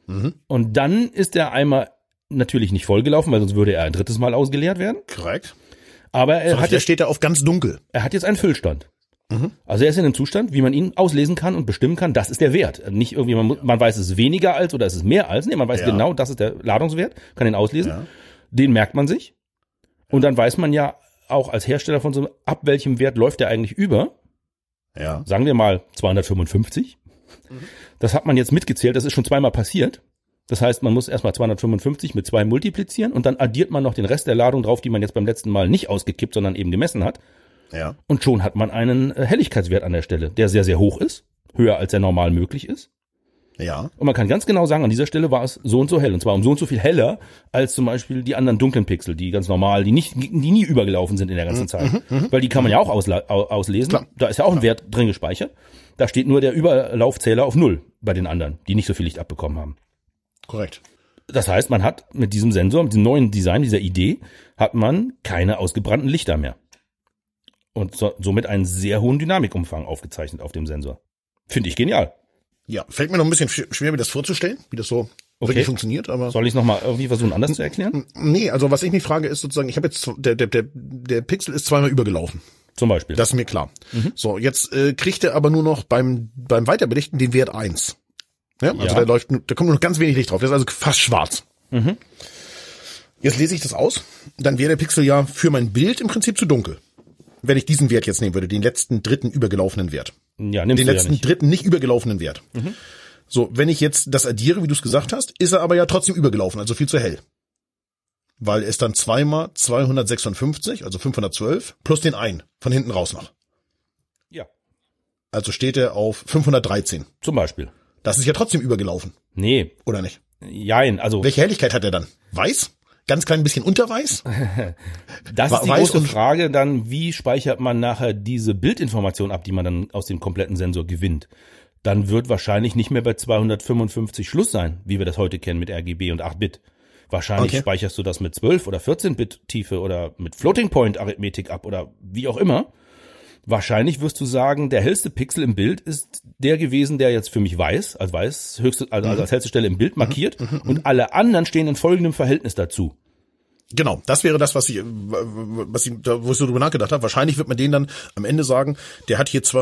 Und dann ist der Eimer natürlich nicht vollgelaufen, weil sonst würde er ein drittes Mal ausgeleert werden. Korrekt. Aber der steht da auf ganz dunkel. Er hat jetzt einen Füllstand. Also er ist in einem Zustand, wie man ihn auslesen kann und bestimmen kann, das ist der Wert. Nicht irgendwie, man weiß, es ist weniger als oder es ist mehr als. Nee, man weiß genau, das ist der Ladungswert, kann ihn auslesen. Ja. Den merkt man sich. Und dann weiß man ja auch als Hersteller von so, ab welchem Wert läuft der eigentlich über. Ja. Sagen wir mal 255. Das hat man jetzt mitgezählt, das ist schon zweimal passiert. Das heißt, man muss erstmal 255 mit 2 multiplizieren und dann addiert man noch den Rest der Ladung drauf, die man jetzt beim letzten Mal nicht ausgekippt, sondern eben gemessen hat. Ja. Und schon hat man einen Helligkeitswert an der Stelle, der sehr, sehr hoch ist, höher als er normal möglich ist. Ja. Und man kann ganz genau sagen, an dieser Stelle war es so und so hell. Und zwar um so und so viel heller als zum Beispiel die anderen dunklen Pixel, die ganz normal, die nie übergelaufen sind in der ganzen Zeit. Weil die kann man ja auch auslesen. Klar. Da ist ja auch ein Wert drin gespeichert. Da steht nur der Überlaufzähler auf 0 bei den anderen, die nicht so viel Licht abbekommen haben. Korrekt. Das heißt, man hat mit diesem Sensor, mit diesem neuen Design, dieser Idee, hat man keine ausgebrannten Lichter mehr. Und somit einen sehr hohen Dynamikumfang aufgezeichnet auf dem Sensor. Finde ich genial. Ja, fällt mir noch ein bisschen schwer, mir das vorzustellen, wie das so wirklich funktioniert. Aber soll ich es nochmal irgendwie versuchen, anders zu erklären? Nee, also was ich mich frage, ist sozusagen, ich habe jetzt, der Pixel ist zweimal übergelaufen. Zum Beispiel. Das ist mir klar. So, jetzt kriegt er aber nur noch beim Weiterbelichten den Wert 1. Ja, also da kommt nur noch ganz wenig Licht drauf. Das ist also fast schwarz. Jetzt lese ich das aus, dann wäre der Pixel ja für mein Bild im Prinzip zu dunkel. Wenn ich diesen Wert jetzt nehmen würde, den letzten dritten übergelaufenen Wert. Ja, nimmst den du letzten ja nicht. dritten nicht übergelaufenen Wert. So, wenn ich jetzt das addiere, wie du es gesagt hast, ist er aber ja trotzdem übergelaufen, also viel zu hell. Weil es dann zweimal 256, also 512, plus den einen, von hinten raus noch. Ja. Also steht er auf 513. Zum Beispiel. Das ist ja trotzdem übergelaufen. Nee. Oder nicht? Jein, also. Welche Helligkeit hat er dann? Weiß? Ganz klein bisschen unterweiß? Das ist die große Frage dann, wie speichert man nachher diese Bildinformation ab, die man dann aus dem kompletten Sensor gewinnt? Dann wird wahrscheinlich nicht mehr bei 255 Schluss sein, wie wir das heute kennen mit RGB und 8-Bit. Wahrscheinlich speicherst du das mit 12 oder 14-Bit Tiefe oder mit Floating Point Arithmetik ab oder wie auch immer. Wahrscheinlich wirst du sagen, der hellste Pixel im Bild ist der gewesen, der jetzt für mich weiß, als hellste Stelle im Bild markiert und alle anderen stehen in folgendem Verhältnis dazu. Genau, das wäre das, wo ich so drüber nachgedacht habe. Wahrscheinlich wird man denen dann am Ende sagen, der hat hier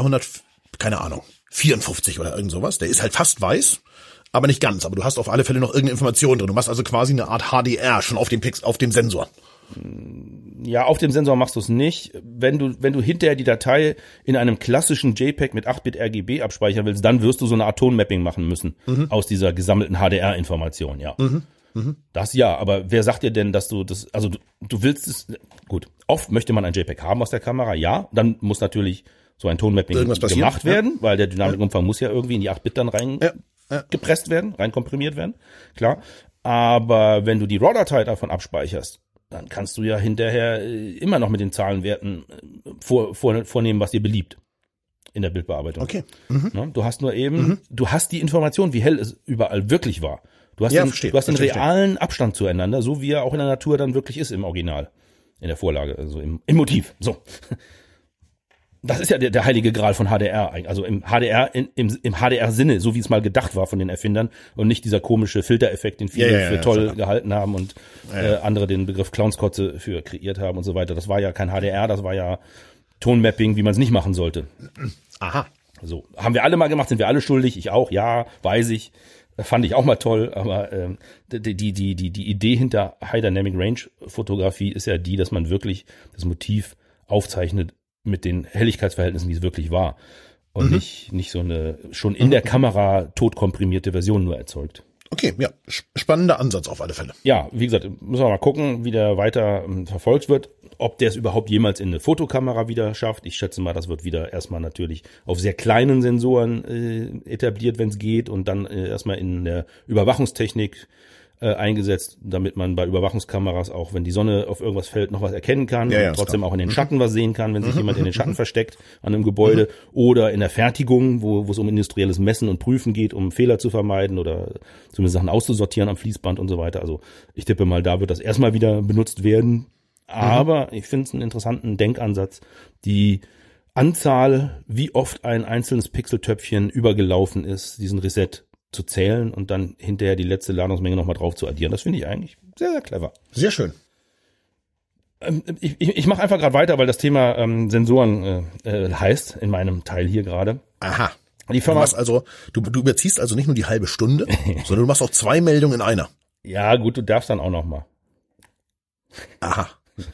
54 oder irgend sowas. Der ist halt fast weiß, aber nicht ganz. Aber du hast auf alle Fälle noch irgendeine Information drin. Du machst also quasi eine Art HDR schon auf dem Sensor. Ja, auf dem Sensor machst du es nicht. Wenn du hinterher die Datei in einem klassischen JPEG mit 8-Bit RGB abspeichern willst, dann wirst du so eine Art Tonmapping machen müssen aus dieser gesammelten HDR-Information, ja. Das ja, aber wer sagt dir denn, dass du das, also du willst es, gut, oft möchte man ein JPEG haben aus der Kamera, ja, dann muss natürlich so ein Tonmapping gemacht werden, weil der Dynamikumfang muss ja irgendwie in die 8-Bit dann gepresst werden, rein komprimiert werden, klar. Aber wenn du die RAW-Datei davon abspeicherst, dann kannst du ja hinterher immer noch mit den Zahlenwerten vornehmen, was dir beliebt in der Bildbearbeitung. Okay. Du hast nur eben, du hast die Information, wie hell es überall wirklich war. Du hast den realen Abstand zueinander, so wie er auch in der Natur dann wirklich ist im Original. in der Vorlage, also im Motiv. So. Das ist ja der heilige Gral von HDR, also im HDR, im HDR-Sinne, so wie es mal gedacht war von den Erfindern und nicht dieser komische Filtereffekt, den viele für toll gehalten haben und andere den Begriff Clownskotze für kreiert haben und so weiter. Das war ja kein HDR, das war ja Tonmapping, wie man es nicht machen sollte. Aha. So, haben wir alle mal gemacht, sind wir alle schuldig, ich auch, ja, weiß ich. Fand ich auch mal toll, aber die Idee hinter High Dynamic Range Fotografie ist ja die, dass man wirklich das Motiv aufzeichnet mit den Helligkeitsverhältnissen, wie es wirklich war. Und nicht so eine schon in der Kamera totkomprimierte Version nur erzeugt. Okay, ja, spannender Ansatz auf alle Fälle. Ja, wie gesagt, müssen wir mal gucken, wie der weiter verfolgt wird, ob der es überhaupt jemals in eine Fotokamera wieder schafft. Ich schätze mal, das wird wieder erstmal natürlich auf sehr kleinen Sensoren etabliert, wenn es geht, und dann erstmal in der Überwachungstechnik eingesetzt, damit man bei Überwachungskameras auch, wenn die Sonne auf irgendwas fällt, noch was erkennen kann und trotzdem auch in den Schatten was sehen kann, wenn sich jemand in den Schatten versteckt an einem Gebäude, oder in der Fertigung, wo es um industrielles Messen und Prüfen geht, um Fehler zu vermeiden oder zumindest Sachen auszusortieren am Fließband und so weiter. Also ich tippe mal, da wird das erstmal wieder benutzt werden. Aber ich finde es einen interessanten Denkansatz, die Anzahl, wie oft ein einzelnes Pixeltöpfchen übergelaufen ist, diesen Reset zu zählen und dann hinterher die letzte Ladungsmenge nochmal drauf zu addieren. Das finde ich eigentlich sehr, sehr clever. Sehr schön. Ich mache einfach gerade weiter, weil das Thema Sensoren heißt in meinem Teil hier gerade. Aha. Die Firma, du überziehst also nicht nur die halbe Stunde, sondern du machst auch 2 Meldungen in einer. Ja gut, du darfst dann auch noch mal. Aha.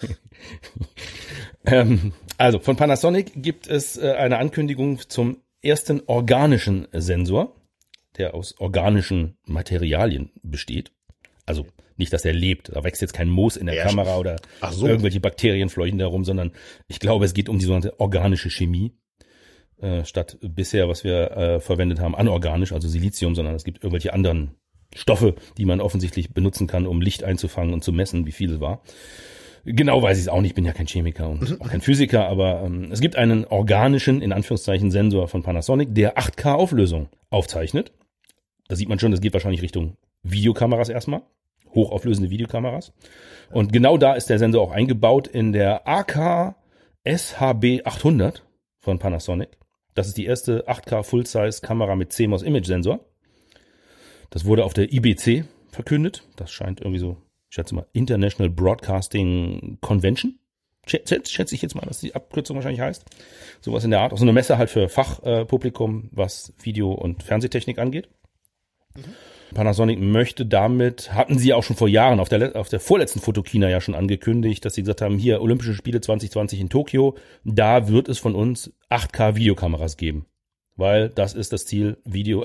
Also von Panasonic gibt es eine Ankündigung zum ersten organischen Sensor, der aus organischen Materialien besteht. Also nicht, dass er lebt. Da wächst jetzt kein Moos in der Kamera oder irgendwelche Bakterien fleuchen da rum, sondern ich glaube, es geht um die sogenannte organische Chemie. Statt bisher, was wir verwendet haben, anorganisch, also Silizium, sondern es gibt irgendwelche anderen Stoffe, die man offensichtlich benutzen kann, um Licht einzufangen und zu messen, wie viel es war. Genau weiß ich es auch nicht, bin ja kein Chemiker und auch kein Physiker, aber es gibt einen organischen, in Anführungszeichen, Sensor von Panasonic, der 8K Auflösung aufzeichnet. Da sieht man schon, das geht wahrscheinlich Richtung Videokameras erstmal, hochauflösende Videokameras. Und genau da ist der Sensor auch eingebaut in der AK SHB 800 von Panasonic. Das ist die erste 8K Full-Size-Kamera mit CMOS Image Sensor. Das wurde auf der IBC verkündet. Das scheint irgendwie so, ich schätze mal, International Broadcasting Convention. Schätze ich jetzt mal, dass die Abkürzung wahrscheinlich heißt. Sowas in der Art. Auch so eine Messe halt für Fachpublikum, was Video- und Fernsehtechnik angeht. Panasonic möchte damit, hatten sie auch schon vor Jahren auf der vorletzten Fotokina ja schon angekündigt, dass sie gesagt haben, hier Olympische Spiele 2020 in Tokio, da wird es von uns 8K Videokameras geben. Weil das ist das Ziel,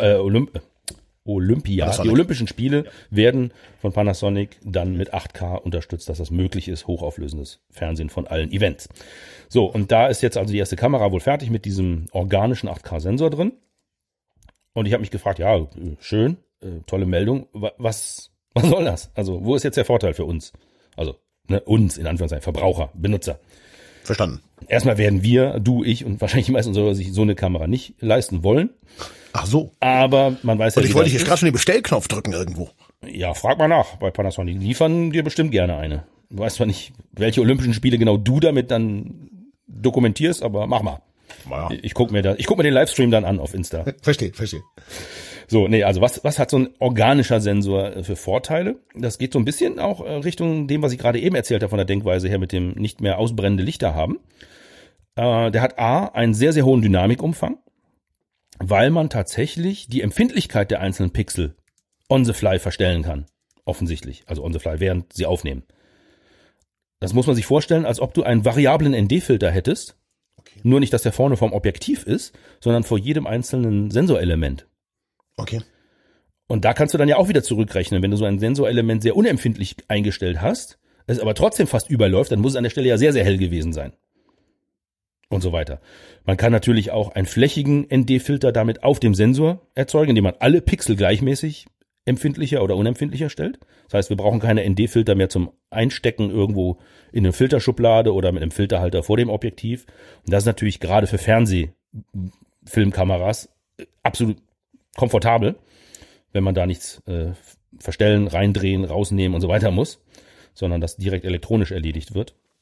Olympia. Panasonic. Die Olympischen Spiele werden von Panasonic dann mit 8K unterstützt, dass das möglich ist, hochauflösendes Fernsehen von allen Events. So, und da ist jetzt also die erste Kamera wohl fertig mit diesem organischen 8K-Sensor drin. Und ich habe mich gefragt, ja, schön, tolle Meldung, was soll das? Also, wo ist jetzt der Vorteil für uns? Also, uns, in Anführungszeichen, Verbraucher, Benutzer. Verstanden. Erstmal werden wir, du, ich und wahrscheinlich die meisten soll sich so eine Kamera nicht leisten wollen. Ach so. Aber man weiß ja, und ich wollte jetzt gerade schon den Bestellknopf drücken irgendwo. Ja, frag mal nach. Bei Panasonic liefern dir bestimmt gerne eine. Du weißt zwar nicht, welche Olympischen Spiele genau du damit dann dokumentierst, aber mach mal. Ja. Ich guck mir den Livestream dann an auf Insta. Verstehe. So, also was hat so ein organischer Sensor für Vorteile? Das geht so ein bisschen auch Richtung dem, was ich gerade eben erzählt habe von der Denkweise her mit dem nicht mehr ausbrennende Lichter haben. Der hat einen sehr, sehr hohen Dynamikumfang, weil man tatsächlich die Empfindlichkeit der einzelnen Pixel on the fly verstellen kann. Offensichtlich. Also on the fly, während sie aufnehmen. Das muss man sich vorstellen, als ob du einen variablen ND-Filter hättest. Okay. Nur nicht, dass der vorne vom Objektiv ist, sondern vor jedem einzelnen Sensorelement. Okay. Und da kannst du dann ja auch wieder zurückrechnen, wenn du so ein Sensorelement sehr unempfindlich eingestellt hast, es aber trotzdem fast überläuft, dann muss es an der Stelle ja sehr, sehr hell gewesen sein. Und so weiter. Man kann natürlich auch einen flächigen ND-Filter damit auf dem Sensor erzeugen, indem man alle Pixel gleichmäßig empfindlicher oder unempfindlicher stellt. Das heißt, wir brauchen keine ND-Filter mehr zum Einstecken irgendwo in eine Filterschublade oder mit einem Filterhalter vor dem Objektiv. Und das ist natürlich gerade für Fernsehfilmkameras absolut komfortabel, wenn man da nichts verstellen, reindrehen, rausnehmen und so weiter muss, sondern das direkt elektronisch erledigt wird.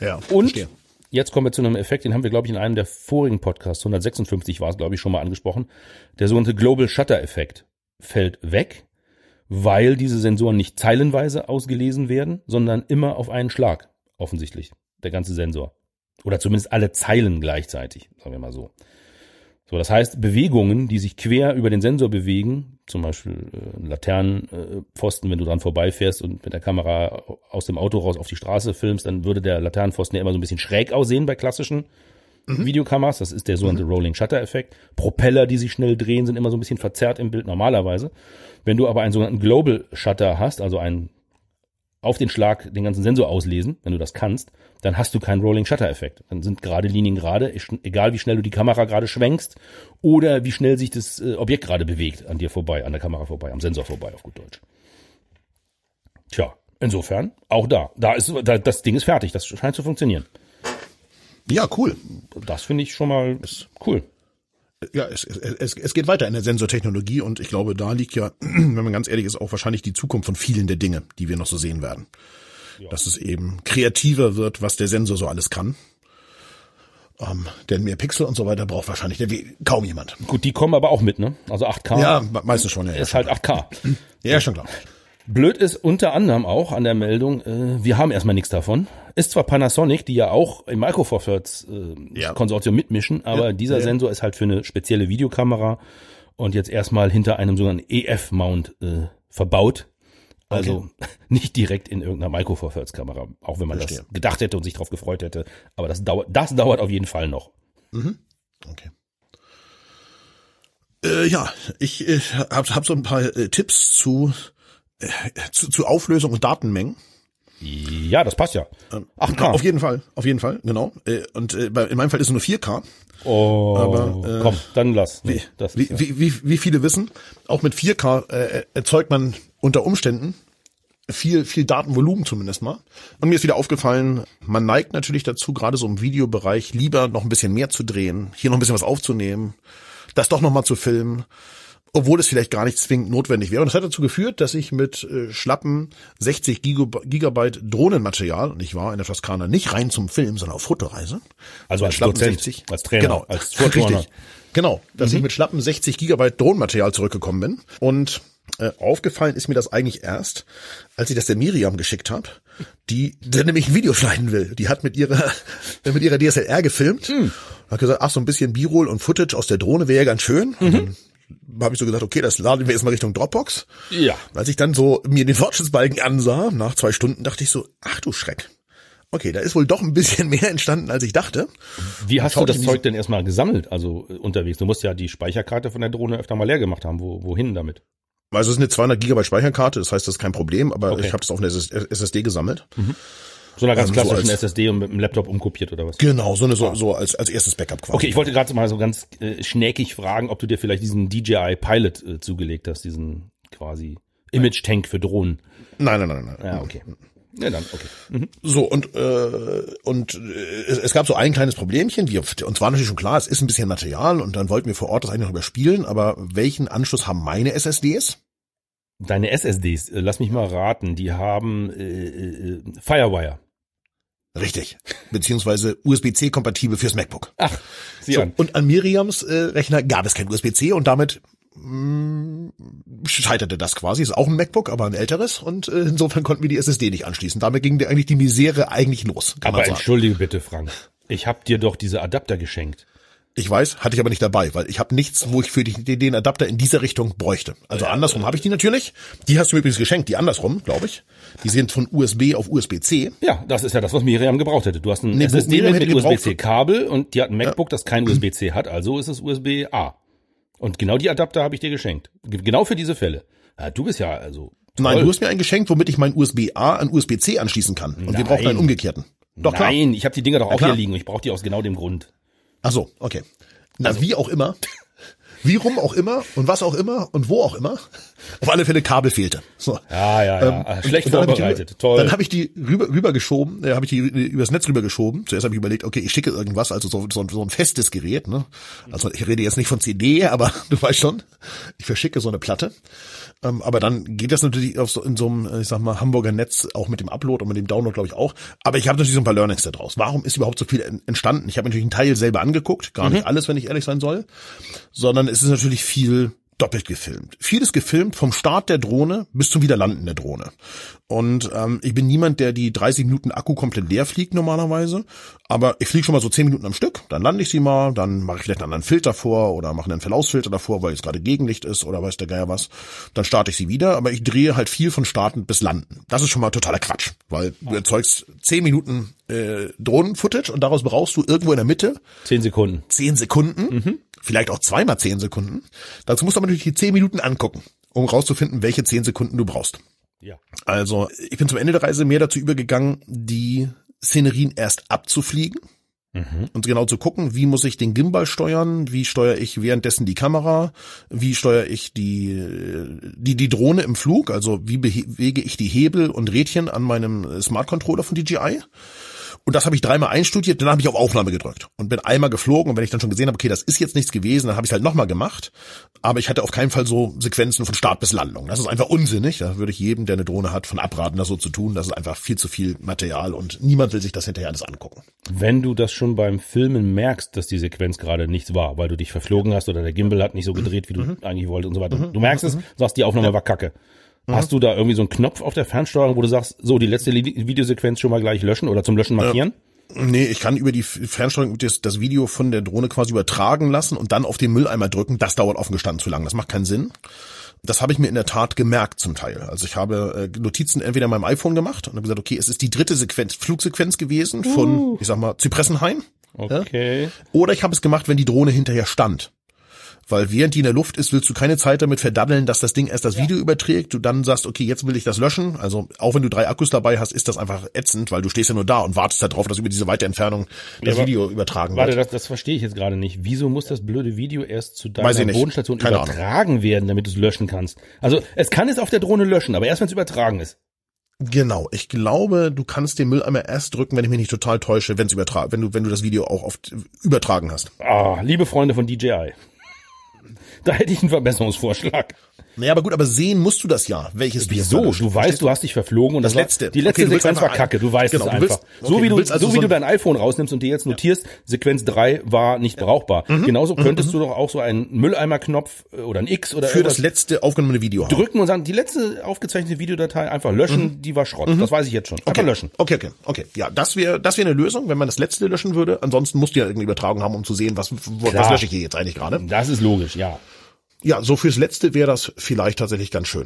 Ja, und verstehe. jetzt kommen wir zu einem Effekt, den haben wir, glaube ich, in einem der vorigen Podcasts, 156 war es, glaube ich, schon mal angesprochen. Der sogenannte Global Shutter Effekt fällt weg, weil diese Sensoren nicht zeilenweise ausgelesen werden, sondern immer auf einen Schlag, offensichtlich, der ganze Sensor. Oder zumindest alle Zeilen gleichzeitig, sagen wir mal so. So, das heißt, Bewegungen, die sich quer über den Sensor bewegen, zum Beispiel Laternenpfosten, wenn du dran vorbeifährst und mit der Kamera aus dem Auto raus auf die Straße filmst, dann würde der Laternenpfosten ja immer so ein bisschen schräg aussehen bei klassischen Videokameras. Das ist der sogenannte Rolling Shutter Effekt. Propeller, die sich schnell drehen, sind immer so ein bisschen verzerrt im Bild normalerweise. Wenn du aber einen sogenannten Global Shutter hast, also einen auf den Schlag den ganzen Sensor auslesen, wenn du das kannst, dann hast du keinen Rolling Shutter Effekt. Dann sind gerade Linien gerade, egal wie schnell du die Kamera gerade schwenkst oder wie schnell sich das Objekt gerade bewegt an dir vorbei, an der Kamera vorbei, am Sensor vorbei, auf gut Deutsch. Tja, insofern, auch das Ding ist fertig, das scheint zu funktionieren. Ja, cool. Das finde ich schon mal cool. Ja, es geht weiter in der Sensortechnologie und ich glaube, da liegt ja, wenn man ganz ehrlich ist, auch wahrscheinlich die Zukunft von vielen der Dinge, die wir noch so sehen werden. Ja. Dass es eben kreativer wird, was der Sensor so alles kann. Denn mehr Pixel und so weiter braucht wahrscheinlich kaum jemand. Gut, die kommen aber auch mit, ne? Also 8K. Ja, meistens schon. Ja, ist halt 8K. Ja, schon klar. Blöd ist unter anderem auch an der Meldung, wir haben erstmal nichts davon. Ist zwar Panasonic, die ja auch im Micro Four Thirds Konsortium mitmischen, aber dieser Sensor ist halt für eine spezielle Videokamera und jetzt erstmal hinter einem sogenannten EF-Mount verbaut. Also nicht direkt in irgendeiner Micro Four Thirds Kamera, auch wenn man das gedacht hätte und sich drauf gefreut hätte. Aber das dauert auf jeden Fall noch. Mhm. Okay. Ja, ich hab so ein paar Tipps zu Auflösung und Datenmengen. Ja, das passt ja. 8K. Auf jeden Fall, genau. Und in meinem Fall ist es nur 4K. Oh, aber, komm, dann lass. Nee, wie viele wissen, auch mit 4K erzeugt man unter Umständen viel Datenvolumen zumindest mal. Und mir ist wieder aufgefallen, man neigt natürlich dazu, gerade so im Videobereich, lieber noch ein bisschen mehr zu drehen, hier noch ein bisschen was aufzunehmen, das doch noch mal zu filmen. Obwohl es vielleicht gar nicht zwingend notwendig wäre. Und das hat dazu geführt, dass ich mit schlappen 60 Gigabyte Drohnenmaterial, und ich war in der Toskana nicht rein zum Film, sondern auf Fotoreise. Also als Dozent, 60, als Trainer, genau, als Vorturner. Richtig, genau, dass ich mit schlappen 60 Gigabyte Drohnenmaterial zurückgekommen bin. Und aufgefallen ist mir das eigentlich erst, als ich das der Miriam geschickt habe, die nämlich ein Video schneiden will. Die hat mit ihrer DSLR gefilmt und hat gesagt, so ein bisschen B-Roll und Footage aus der Drohne wäre ja ganz schön. Habe ich so gesagt, okay, das laden wir jetzt mal Richtung Dropbox. Ja. Als ich dann so mir den Fortschrittsbalken ansah, nach 2 Stunden, dachte ich so, ach du Schreck. Okay, da ist wohl doch ein bisschen mehr entstanden, als ich dachte. Wie hast du das Zeug denn erstmal gesammelt, also unterwegs? Du musst ja die Speicherkarte von der Drohne öfter mal leer gemacht haben. Wohin damit? Also es ist eine 200 Gigabyte Speicherkarte, das heißt, das ist kein Problem, aber ich habe das auf einer SSD gesammelt. So einer ganz klassischen SSD und mit dem Laptop umkopiert oder was? Genau, so als erstes Backup quasi. Okay, ich wollte gerade mal so ganz schnäckig fragen, ob du dir vielleicht diesen DJI Pilot zugelegt hast, diesen quasi Image-Tank für Drohnen. Nein. Ja, okay. Ja, dann, okay. So, und es gab so ein kleines Problemchen, uns war natürlich schon klar, es ist ein bisschen Material und dann wollten wir vor Ort das eigentlich noch überspielen, aber welchen Anschluss haben meine SSDs? Deine SSDs, lass mich mal raten, die haben Firewire. Richtig. Beziehungsweise USB-C kompatibel fürs MacBook. Ach, sieh an. Und an Miriams Rechner gab es kein USB-C und damit scheiterte das quasi. Ist auch ein MacBook, aber ein älteres und insofern konnten wir die SSD nicht anschließen. Damit ging eigentlich die Misere eigentlich los. Aber entschuldige bitte, Frank. Ich habe dir doch diese Adapter geschenkt. Ich weiß, hatte ich aber nicht dabei, weil ich habe nichts, wo ich für den Adapter in dieser Richtung bräuchte. Also andersrum habe ich die natürlich. Die hast du mir übrigens geschenkt, die andersrum, glaube ich. Die sind von USB auf USB-C. Ja, das ist ja das, was Miriam gebraucht hätte. Du hast ein SSD mit USB-C-Kabel und die hat ein MacBook, das kein USB-C hat, also ist es USB-A. Und genau die Adapter habe ich dir geschenkt. Genau für diese Fälle. Ja, du bist ja also toll. Nein, du hast mir einen geschenkt, womit ich mein USB-A an USB-C anschließen kann. Und wir brauchen einen umgekehrten. Doch, klar. Nein, ich habe die Dinger doch auch hier liegen und ich brauche die aus genau dem Grund. Ach so, okay. Na, also, wie auch immer. Wie rum auch immer und was auch immer und wo auch immer. Auf alle Fälle Kabel fehlte. So. Ja. Schlecht vorbereitet. Toll. Dann habe ich die rübergeschoben, übers Netz rübergeschoben. Zuerst habe ich überlegt, okay, ich schicke irgendwas, also so ein festes Gerät, ne? Also ich rede jetzt nicht von CD, aber du weißt schon, ich verschicke so eine Platte. Aber dann geht das natürlich in so einem, ich sag mal, Hamburger Netz auch mit dem Upload und mit dem Download, glaube ich, auch. Aber ich habe natürlich so ein paar Learnings da draus. Warum ist überhaupt so viel entstanden? Ich habe natürlich einen Teil selber angeguckt, gar nicht alles, wenn ich ehrlich sein soll, sondern es ist natürlich viel doppelt gefilmt. Vieles gefilmt vom Start der Drohne bis zum Wiederlanden der Drohne. Und ich bin niemand, der die 30 Minuten Akku komplett leer fliegt normalerweise, aber ich fliege schon mal so 10 Minuten am Stück, dann lande ich sie mal, dann mache ich vielleicht einen anderen Filter vor oder mache einen Verlaufsfilter davor, weil es gerade Gegenlicht ist oder weiß der Geier was. Dann starte ich sie wieder, aber ich drehe halt viel von Starten bis Landen. Das ist schon mal totaler Quatsch, weil du erzeugst 10 Minuten Drohnen-Footage und daraus brauchst du irgendwo in der Mitte 10 Sekunden. 10 Sekunden, vielleicht auch zweimal 10 Sekunden. Dazu musst du aber natürlich die 10 Minuten angucken, um rauszufinden, welche 10 Sekunden du brauchst. Ja. Also ich bin zum Ende der Reise mehr dazu übergegangen, die Szenerien erst abzufliegen und genau zu gucken, wie muss ich den Gimbal steuern, wie steuere ich währenddessen die Kamera, wie steuere ich die Drohne im Flug, also wie bewege ich die Hebel und Rädchen an meinem Smart Controller von DJI. Und das habe ich 3-mal einstudiert, dann habe ich auf Aufnahme gedrückt und bin einmal geflogen und wenn ich dann schon gesehen habe, okay, das ist jetzt nichts gewesen, dann habe ich es halt nochmal gemacht, aber ich hatte auf keinen Fall so Sequenzen von Start bis Landung. Das ist einfach unsinnig, da würde ich jedem, der eine Drohne hat, von abraten, das so zu tun. Das ist einfach viel zu viel Material und niemand will sich das hinterher alles angucken. Wenn du das schon beim Filmen merkst, dass die Sequenz gerade nichts war, weil du dich verflogen hast oder der Gimbal hat nicht so gedreht, wie du eigentlich wolltest und so weiter. Du merkst es, sagst, die Aufnahme war kacke. Hast du da irgendwie so einen Knopf auf der Fernsteuerung, wo du sagst, so die letzte Videosequenz schon mal gleich löschen oder zum Löschen markieren? Nee, ich kann über die Fernsteuerung das Video von der Drohne quasi übertragen lassen und dann auf den Mülleimer drücken. Das dauert offen gestanden zu lang. Das macht keinen Sinn. Das habe ich mir in der Tat gemerkt zum Teil. Also ich habe Notizen entweder in meinem iPhone gemacht und habe gesagt, okay, es ist die 3. Flugsequenz gewesen von, ich sag mal, Zypressenhain. Okay. Ja? Oder ich habe es gemacht, wenn die Drohne hinterher stand. Weil während die in der Luft ist, willst du keine Zeit damit verdaddeln, dass das Ding erst das Video überträgt. Du dann sagst, okay, jetzt will ich das löschen. Also auch wenn du 3 Akkus dabei hast, ist das einfach ätzend, weil du stehst ja nur da und wartest darauf, dass über diese weite Entfernung das Video übertragen wird. Warte, das verstehe ich jetzt gerade nicht. Wieso muss das blöde Video erst zu deiner Bodenstation übertragen werden, damit du es löschen kannst? Also es kann es auf der Drohne löschen, aber erst wenn es übertragen ist. Genau, ich glaube, du kannst den Mülleimer erst drücken, wenn ich mich nicht total täusche, wenn du das Video auch oft übertragen hast. Liebe Freunde von DJI. Da hätte ich einen Verbesserungsvorschlag. Naja, aber gut, aber sehen musst du das ja. Welches Wieso? Du weißt, du hast dich verflogen und die letzte Sequenz war kacke. Du weißt es einfach. So wie du dein iPhone rausnimmst und dir jetzt notierst, Sequenz 3 war nicht brauchbar. Genauso könntest du doch auch so einen Mülleimer-Knopf oder ein X oder für das letzte aufgenommene Video drücken und sagen, die letzte aufgezeichnete Videodatei einfach löschen, die war Schrott. Das weiß ich jetzt schon. Einfach löschen. Okay. Ja, das wäre eine Lösung, wenn man das letzte löschen würde. Ansonsten musst du ja irgendeine Übertragung haben, um zu sehen, was lösche ich hier jetzt eigentlich gerade. Das ist logisch, ja. Ja, so fürs Letzte wäre das vielleicht tatsächlich ganz schön.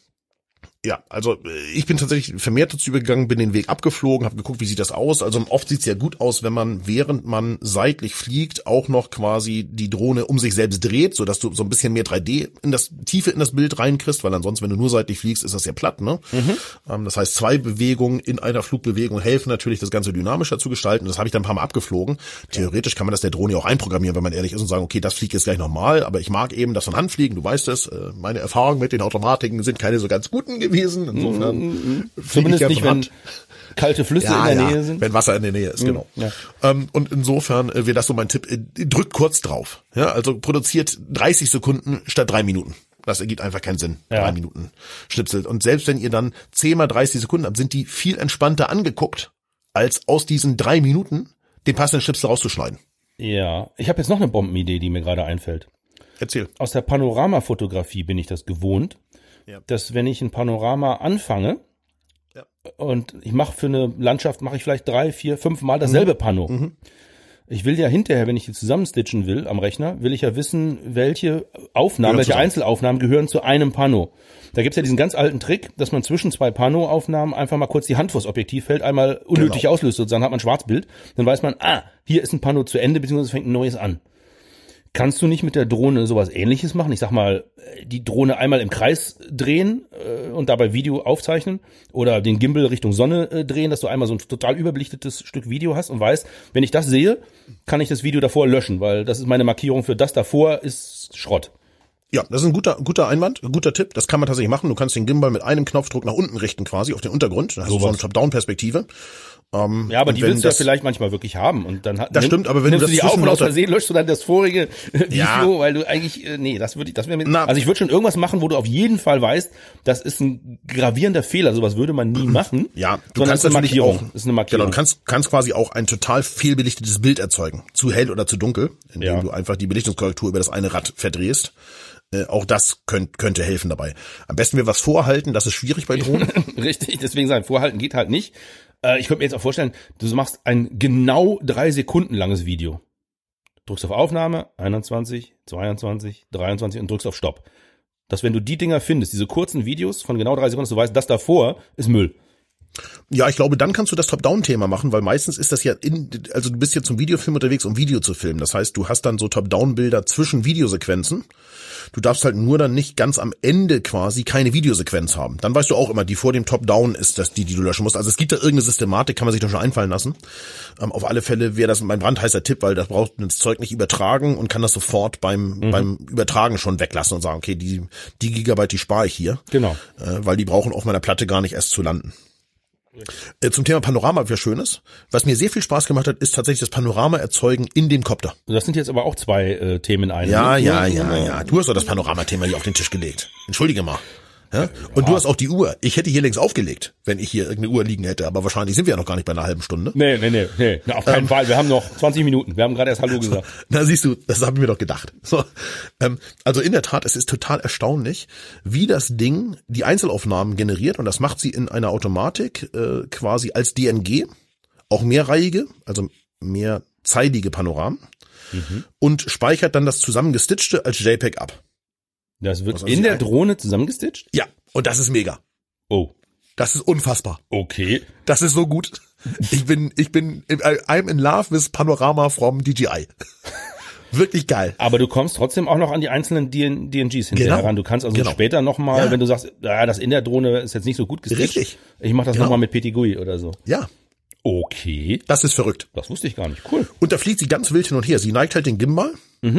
Ja, also ich bin tatsächlich vermehrt dazu übergegangen, bin den Weg abgeflogen, habe geguckt, wie sieht das aus. Also oft sieht's ja gut aus, wenn man, während man seitlich fliegt, auch noch quasi die Drohne um sich selbst dreht, sodass du so ein bisschen mehr 3D Tiefe in das Bild reinkriegst, weil ansonsten, wenn du nur seitlich fliegst, ist das ja platt, ne? Das heißt, 2 Bewegungen in einer Flugbewegung helfen natürlich, das Ganze dynamischer zu gestalten. Das habe ich dann ein paar Mal abgeflogen. Theoretisch kann man das der Drohne auch einprogrammieren, wenn man ehrlich ist und sagen, okay, das fliegt jetzt gleich nochmal, aber ich mag eben das von Hand fliegen, du weißt es. Meine Erfahrungen mit den Automatiken sind keine so ganz guten gewesen. Insofern zumindest nicht, wenn kalte Flüsse in der Nähe sind. Wenn Wasser in der Nähe ist, genau. Ja. Und insofern wäre das so mein Tipp. Drückt kurz drauf. Ja, also produziert 30 Sekunden statt 3 Minuten. Das ergibt einfach keinen Sinn. 3 Minuten Schnipsel. Und selbst wenn ihr dann 10 mal 30 Sekunden habt, sind die viel entspannter angeguckt, als aus diesen 3 Minuten den passenden Schnipsel rauszuschneiden. Ja, ich habe jetzt noch eine Bombenidee, die mir gerade einfällt. Erzähl. Aus der Panoramafotografie bin ich das gewohnt. Ja. Dass wenn ich ein Panorama anfange und ich mache für eine Landschaft, mache ich vielleicht 3, 4, 5 Mal dasselbe Pano. Ich will ja hinterher, wenn ich die zusammenstitchen will am Rechner, will ich ja wissen, welche Einzelaufnahmen gehören zu einem Pano. Da gibt's ja diesen ganz alten Trick, dass man zwischen 2 Pano-Aufnahmen einfach mal kurz die Hand vors Objektiv hält, einmal unnötig auslöst, sozusagen hat man ein Schwarzbild. Dann weiß man, hier ist ein Pano zu Ende, beziehungsweise fängt ein neues an. Kannst du nicht mit der Drohne sowas Ähnliches machen? Ich sag mal, die Drohne einmal im Kreis drehen und dabei Video aufzeichnen oder den Gimbal Richtung Sonne drehen, dass du einmal so ein total überbelichtetes Stück Video hast und weißt, wenn ich das sehe, kann ich das Video davor löschen, weil das ist meine Markierung für das davor ist Schrott. Ja, das ist ein guter Einwand, ein guter Tipp. Das kann man tatsächlich machen. Du kannst den Gimbal mit einem Knopfdruck nach unten richten quasi auf den Untergrund. Da hast du so eine Top-Down-Perspektive. Ja, aber die willst du ja vielleicht manchmal wirklich haben und dann das stimmt, aber wenn du das die auf und aus Versehen löschst du dann das vorige Video, weil du eigentlich das wäre mir also ich würde schon irgendwas machen, wo du auf jeden Fall weißt, das ist ein gravierender Fehler, sowas würde man nie machen. Ja, du kannst natürlich auch, ist eine Markierung. Genau, du kannst quasi auch ein total fehlbelichtetes Bild erzeugen, zu hell oder zu dunkel, indem du einfach die Belichtungskorrektur über das eine Rad verdrehst. Auch das könnte helfen dabei. Am besten wir was vorhalten, das ist schwierig bei Drohnen. Richtig, deswegen sagen, vorhalten geht halt nicht. Ich könnte mir jetzt auch vorstellen, du machst ein genau 3 Sekunden langes Video. Drückst auf Aufnahme, 21, 22, 23 und drückst auf Stopp. Dass wenn du die Dinger findest, diese kurzen Videos von genau 3 Sekunden, dass du weißt, das davor ist Müll. Ja, ich glaube, dann kannst du das Top-Down-Thema machen, weil meistens ist das ja also du bist ja zum Videofilm unterwegs, um Video zu filmen. Das heißt, du hast dann so Top-Down-Bilder zwischen Videosequenzen. Du darfst halt nur dann nicht ganz am Ende quasi keine Videosequenz haben. Dann weißt du auch immer, die vor dem Top-Down ist das die du löschen musst. Also es gibt da irgendeine Systematik, kann man sich da schon einfallen lassen. Auf alle Fälle wäre das mein brandheißer Tipp, weil das braucht das Zeug nicht übertragen und kann das sofort beim Übertragen schon weglassen und sagen, okay, die Gigabyte, die spare ich hier. Genau. Weil die brauchen auf meiner Platte gar nicht erst zu landen. Zum Thema Panorama wäre Schönes. Was mir sehr viel Spaß gemacht hat, ist tatsächlich das Panorama erzeugen in dem Kopter. Das sind jetzt aber auch 2 Themen in einem. Ja. Du hast doch das Panoramathema hier auf den Tisch gelegt. Entschuldige mal. Ja? Und du hast auch die Uhr. Ich hätte hier längst aufgelegt, wenn ich hier irgendeine Uhr liegen hätte. Aber wahrscheinlich sind wir ja noch gar nicht bei einer halben Stunde. Nee. Na, auf keinen Fall. Wir haben noch 20 Minuten. Wir haben gerade erst Hallo gesagt. Na siehst du, das habe ich mir doch gedacht. So, also in der Tat, es ist total erstaunlich, wie das Ding die Einzelaufnahmen generiert. Und das macht sie in einer Automatik quasi als DNG. Auch mehrreihige, also mehrzeilige Panoramen. Und speichert dann das zusammengestitchte als JPEG ab. Das wird in der Drohne zusammengestitcht? Ja, und das ist mega. Oh. Das ist unfassbar. Okay. Das ist so gut. I'm in love with Panorama from DJI. Wirklich geil. Aber du kommst trotzdem auch noch an die einzelnen DNGs hinterher ran. Du kannst also später nochmal, wenn du sagst, das in der Drohne ist jetzt nicht so gut gestitcht. Richtig. Ich mache das nochmal mit PTGUI oder so. Ja. Okay. Das ist verrückt. Das wusste ich gar nicht. Cool. Und da fliegt sie ganz wild hin und her. Sie neigt halt den Gimbal.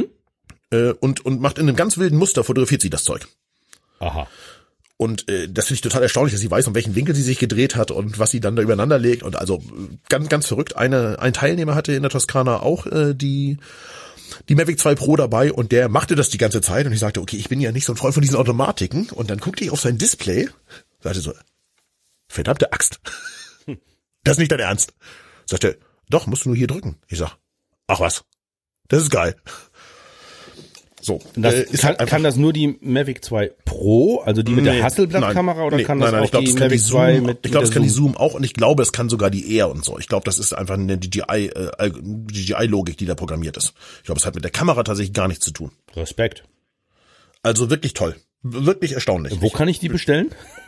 Und macht in einem ganz wilden Muster, fotografiert sie das Zeug. Aha. Und das finde ich total erstaunlich, dass sie weiß, um welchen Winkel sie sich gedreht hat und was sie dann da übereinander legt. Und also ganz, ganz verrückt. Ein Teilnehmer hatte in der Toskana auch die Mavic 2 Pro dabei und der machte das die ganze Zeit. Und ich sagte, okay, ich bin ja nicht so ein Freund von diesen Automatiken. Und dann guckte ich auf sein Display, sagte so, verdammte Axt. Das ist nicht dein Ernst. Sagte, doch, musst du nur hier drücken. Ich sag, ach was, das ist geil. So, kann das nur die Mavic 2 Pro, also die mit der Hasselblatt-Kamera, oder kann das auch die Mavic 2 mit? Ich glaube, es kann die Zoom auch und ich glaube, es kann sogar die Air und so. Ich glaube, das ist einfach eine DJI-Logik, die da programmiert ist. Ich glaube, es hat mit der Kamera tatsächlich gar nichts zu tun. Respekt. Also wirklich toll. Wirklich erstaunlich. Wo kann ich die bestellen?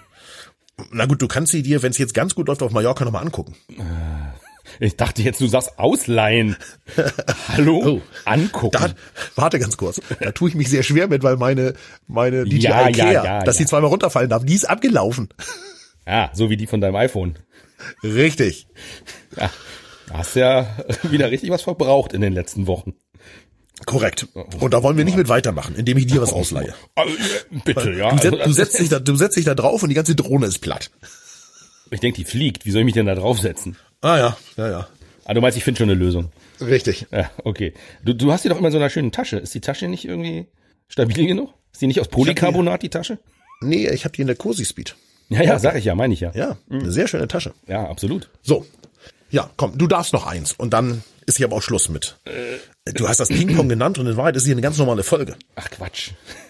Na gut, du kannst sie dir, wenn es jetzt ganz gut läuft, auf Mallorca nochmal angucken. Ich dachte jetzt, du sagst ausleihen. Hallo? Angucken. Warte ganz kurz. Da tue ich mich sehr schwer mit, weil meine DJI Care, dass die zweimal runterfallen darf, die ist abgelaufen. Ja, so wie die von deinem iPhone. Richtig. Ja, hast ja wieder richtig was verbraucht in den letzten Wochen. Korrekt. Und da wollen wir nicht mit weitermachen, indem ich dir was ausleihe. Bitte, ja. Du setzt dich da drauf und die ganze Drohne ist platt. Ich denke, die fliegt. Wie soll ich mich denn da draufsetzen? Ja. Ah, du meinst, ich finde schon eine Lösung. Richtig. Ja, okay. Du hast die doch immer in so einer schönen Tasche. Ist die Tasche nicht irgendwie stabil genug? Ist die nicht aus Polycarbonat, die Tasche? Nee, ich habe die in der Cozy Speed. Ja, sag ich ja, meine ich ja. Ja, eine sehr schöne Tasche. Ja, absolut. So. Ja, komm, du darfst noch eins und dann ist hier aber auch Schluss mit. Du hast das Ping-Pong genannt und in Wahrheit ist hier eine ganz normale Folge. Ach Quatsch.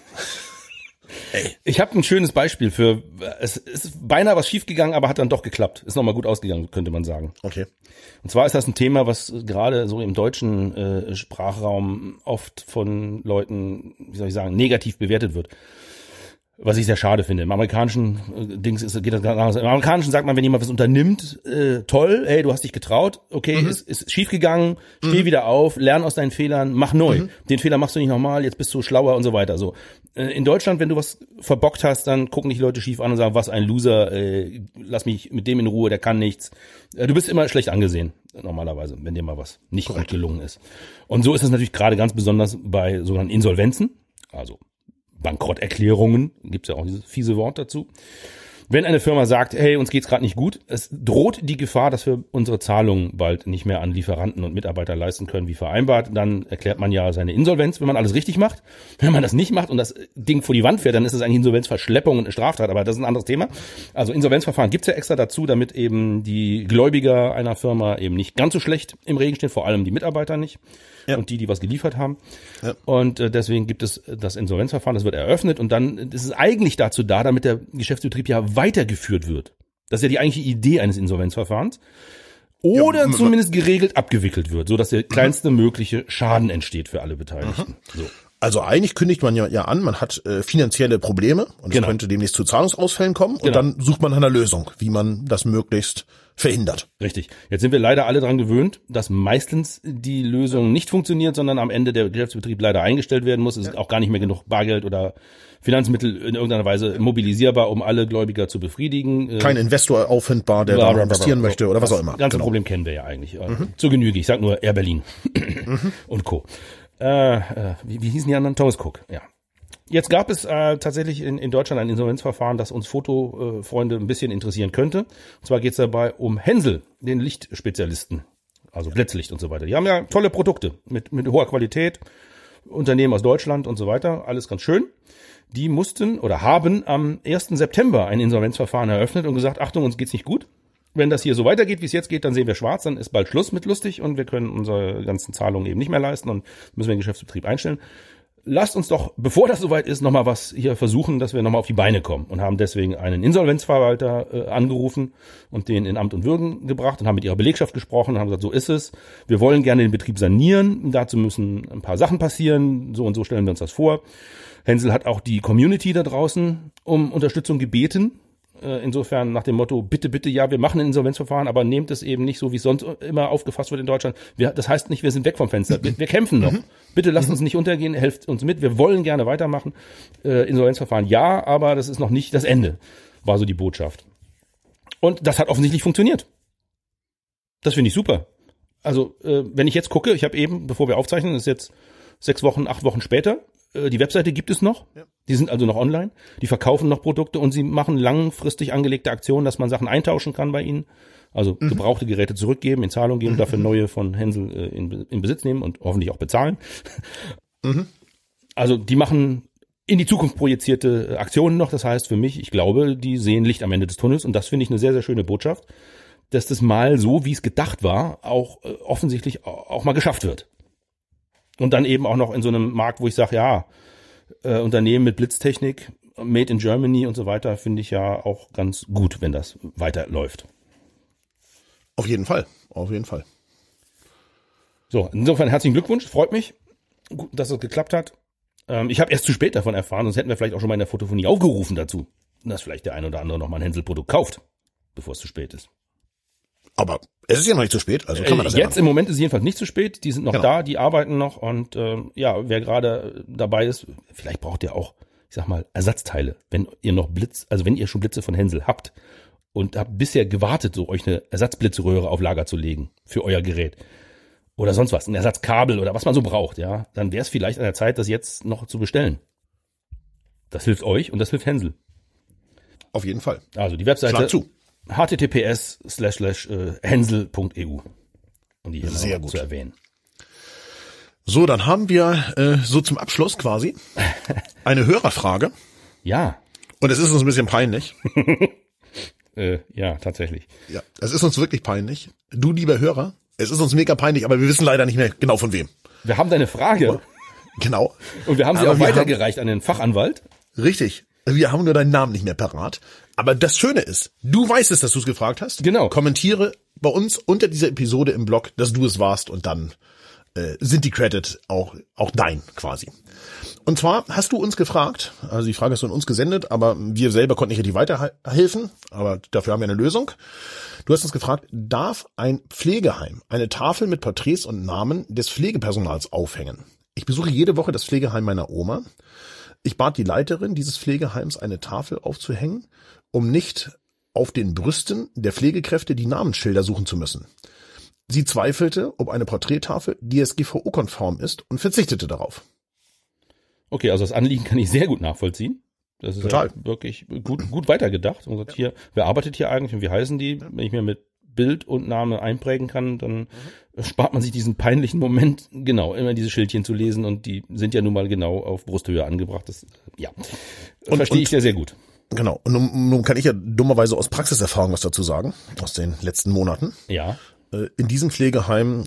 Ey. Ich habe ein schönes Beispiel für, es ist beinahe was schiefgegangen, aber hat dann doch geklappt. Ist nochmal gut ausgegangen, könnte man sagen. Okay. Und zwar ist das ein Thema, was gerade so im deutschen Sprachraum oft von Leuten, wie soll ich sagen, negativ bewertet wird. Was ich sehr schade finde. Im amerikanischen geht das ganz anders. Im amerikanischen sagt man, wenn jemand was unternimmt, toll, hey, du hast dich getraut, okay, ist schief gegangen, steh wieder auf, lern aus deinen Fehlern, mach neu. Den Fehler machst du nicht nochmal, jetzt bist du schlauer und so weiter. So. In Deutschland, wenn du was verbockt hast, dann gucken dich Leute schief an und sagen, was ein Loser, lass mich mit dem in Ruhe, der kann nichts. Du bist immer schlecht angesehen, normalerweise, wenn dir mal was nicht gut gelungen ist. Und so ist es natürlich gerade ganz besonders bei sogenannten Insolvenzen, also Bankrotterklärungen, gibt's ja auch dieses fiese Wort dazu. Wenn eine Firma sagt, hey, uns geht's gerade nicht gut, es droht die Gefahr, dass wir unsere Zahlungen bald nicht mehr an Lieferanten und Mitarbeiter leisten können, wie vereinbart, dann erklärt man ja seine Insolvenz, wenn man alles richtig macht. Wenn man das nicht macht und das Ding vor die Wand fährt, dann ist es eigentlich Insolvenzverschleppung und eine Straftat, aber das ist ein anderes Thema. Also Insolvenzverfahren gibt's ja extra dazu, damit eben die Gläubiger einer Firma eben nicht ganz so schlecht im Regen stehen, vor allem die Mitarbeiter nicht. Ja. Und die was geliefert haben. Ja. Und deswegen gibt es das Insolvenzverfahren, das wird eröffnet und dann ist es eigentlich dazu da, damit der Geschäftsbetrieb ja weitergeführt wird. Das ist ja die eigentliche Idee eines Insolvenzverfahrens. Oder zumindest geregelt abgewickelt wird, sodass der kleinste mögliche Schaden entsteht für alle Beteiligten. So. Also eigentlich kündigt man ja an, man hat finanzielle Probleme und es könnte demnächst zu Zahlungsausfällen kommen und dann sucht man nach einer Lösung, wie man das möglichst verhindert. Richtig. Jetzt sind wir leider alle dran gewöhnt, dass meistens die Lösung nicht funktioniert, sondern am Ende der Geschäftsbetrieb leider eingestellt werden muss. Es ist auch gar nicht mehr genug Bargeld oder Finanzmittel in irgendeiner Weise mobilisierbar, um alle Gläubiger zu befriedigen. Kein Investor auffindbar, der da investieren möchte oder was auch immer. Das ganze Problem kennen wir ja eigentlich. Zur Genüge. Ich sag nur Air Berlin und Co. Wie hießen die anderen? Thomas Cook, ja. Jetzt gab es tatsächlich in Deutschland ein Insolvenzverfahren, das uns Fotofreunde ein bisschen interessieren könnte. Und zwar geht es dabei um Hensel, den Lichtspezialisten, also Blitzlicht und so weiter. Die haben ja tolle Produkte mit hoher Qualität, Unternehmen aus Deutschland und so weiter, alles ganz schön. Die mussten oder haben am 1. September ein Insolvenzverfahren eröffnet und gesagt, Achtung, uns geht's nicht gut. Wenn das hier so weitergeht, wie es jetzt geht, dann sehen wir schwarz, dann ist bald Schluss mit lustig und wir können unsere ganzen Zahlungen eben nicht mehr leisten und müssen wir den Geschäftsbetrieb einstellen. Lasst uns doch, bevor das soweit ist, nochmal was hier versuchen, dass wir nochmal auf die Beine kommen und haben deswegen einen Insolvenzverwalter angerufen und den in Amt und Würden gebracht und haben mit ihrer Belegschaft gesprochen und haben gesagt, so ist es. Wir wollen gerne den Betrieb sanieren, dazu müssen ein paar Sachen passieren, so und so stellen wir uns das vor. Hensel hat auch die Community da draußen um Unterstützung gebeten. Insofern nach dem Motto, bitte, bitte, ja, wir machen ein Insolvenzverfahren, aber nehmt es eben nicht so, wie es sonst immer aufgefasst wird in Deutschland. Das heißt nicht, wir sind weg vom Fenster. Wir kämpfen noch. Bitte lasst uns nicht untergehen, helft uns mit. Wir wollen gerne weitermachen. Insolvenzverfahren ja, aber das ist noch nicht das Ende, war so die Botschaft. Und das hat offensichtlich funktioniert. Das finde ich super. Also, wenn ich jetzt gucke, ich habe eben, bevor wir aufzeichnen, das ist jetzt 6 Wochen, 8 Wochen später, die Webseite gibt es noch, die sind also noch online, die verkaufen noch Produkte und sie machen langfristig angelegte Aktionen, dass man Sachen eintauschen kann bei ihnen, also gebrauchte Geräte zurückgeben, in Zahlung geben, dafür neue von Hensel in Besitz nehmen und hoffentlich auch bezahlen. Also die machen in die Zukunft projizierte Aktionen noch, das heißt für mich, ich glaube, die sehen Licht am Ende des Tunnels und das finde ich eine sehr, sehr schöne Botschaft, dass das mal so, wie es gedacht war, auch offensichtlich auch mal geschafft wird. Und dann eben auch noch in so einem Markt, wo ich sage, ja, Unternehmen mit Blitztechnik, Made in Germany und so weiter, finde ich ja auch ganz gut, wenn das weiterläuft. Auf jeden Fall, auf jeden Fall. So, insofern herzlichen Glückwunsch, freut mich, gut, dass es geklappt hat. Ich habe erst zu spät davon erfahren, sonst hätten wir vielleicht auch schon mal in der Fotophonie aufgerufen dazu, dass vielleicht der ein oder andere noch mal ein Hensel-Produkt kauft, bevor es zu spät ist. Aber es ist ja noch nicht zu spät, also kann man das ja jetzt im Moment ist es jedenfalls nicht zu spät, die sind noch da, die arbeiten noch und ja, wer gerade dabei ist, vielleicht braucht ihr auch, ich sag mal, Ersatzteile, wenn ihr noch wenn ihr schon Blitze von Hensel habt und habt bisher gewartet, so euch eine Ersatzblitzröhre auf Lager zu legen für euer Gerät oder sonst was, ein Ersatzkabel oder was man so braucht, ja, dann wäre es vielleicht an der Zeit, das jetzt noch zu bestellen. Das hilft euch und das hilft Hensel. Auf jeden Fall. Also die Webseite. Schlag zu. https://hensel.eu. Um die hier sehr gut gut zu erwähnen. So, dann haben wir so zum Abschluss quasi eine Hörerfrage. Ja. Und es ist uns ein bisschen peinlich. Ja, tatsächlich. Ja, es ist uns wirklich peinlich. Du, lieber Hörer, es ist uns mega peinlich, aber wir wissen leider nicht mehr genau von wem. Wir haben deine Frage. Genau. Und wir haben sie auch weitergereicht an den Fachanwalt. Richtig. Wir haben nur deinen Namen nicht mehr parat. Aber das Schöne ist, du weißt es, dass du es gefragt hast. Genau. Kommentiere bei uns unter dieser Episode im Blog, dass du es warst und dann sind die Credit auch dein quasi. Und zwar hast du uns gefragt, also die Frage hast du an uns gesendet, aber wir selber konnten nicht richtig weiterhelfen, aber dafür haben wir eine Lösung. Du hast uns gefragt, darf ein Pflegeheim eine Tafel mit Porträts und Namen des Pflegepersonals aufhängen? Ich besuche jede Woche das Pflegeheim meiner Oma. Ich bat die Leiterin dieses Pflegeheims, eine Tafel aufzuhängen, um nicht auf den Brüsten der Pflegekräfte die Namensschilder suchen zu müssen. Sie zweifelte, ob eine Porträttafel DSGVO-konform ist und verzichtete darauf. Okay, also das Anliegen kann ich sehr gut nachvollziehen. Das ist Total. Ja wirklich gut weitergedacht. Und sagt hier, wer arbeitet hier eigentlich und wie heißen die? Wenn ich mir mit Bild und Name einprägen kann, dann spart man sich diesen peinlichen Moment, genau, immer diese Schildchen zu lesen, und die sind ja nun mal genau auf Brusthöhe angebracht. Das, ja, verstehe ich sehr, sehr gut. Genau. Und nun kann ich ja dummerweise aus Praxiserfahrung was dazu sagen, aus den letzten Monaten. Ja. In diesem Pflegeheim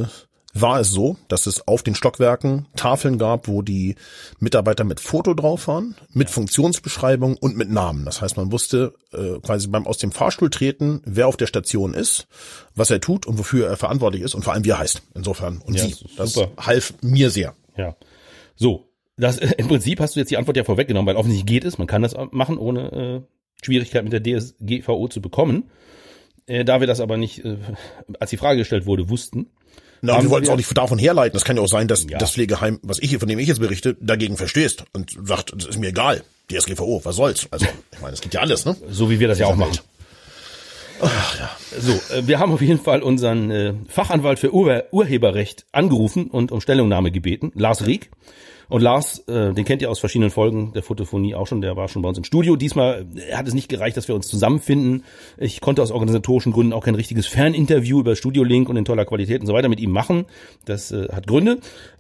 war es so, dass es auf den Stockwerken Tafeln gab, wo die Mitarbeiter mit Foto drauf waren, mit Funktionsbeschreibung und mit Namen. Das heißt, man wusste quasi beim aus dem Fahrstuhl treten, wer auf der Station ist, was er tut und wofür er verantwortlich ist und vor allem wie er heißt. Insofern und ja, sie. Das half mir sehr. Ja. So, das im Prinzip hast du jetzt die Antwort ja vorweggenommen, weil offensichtlich geht es. Man kann das machen, ohne Schwierigkeit mit der DSGVO zu bekommen. Da wir das aber nicht, als die Frage gestellt wurde, wussten. Na, wir wollten es auch nicht davon herleiten. Das kann ja auch sein, dass das Pflegeheim, von dem ich jetzt berichte, dagegen verstößt und sagt, das ist mir egal. DSGVO, was soll's? Also, ich meine, es gibt ja alles, ne? So wie wir das ja auch machen. Ach, ja. So, wir haben auf jeden Fall unseren Fachanwalt für Urheberrecht angerufen und um Stellungnahme gebeten, Lars Rieck. Und Lars, den kennt ihr aus verschiedenen Folgen der Fotophonie auch schon, der war schon bei uns im Studio. Diesmal hat es nicht gereicht, dass wir uns zusammenfinden. Ich konnte aus organisatorischen Gründen auch kein richtiges Ferninterview über Studio-Link und in toller Qualität und so weiter mit ihm machen. Das hat Gründe.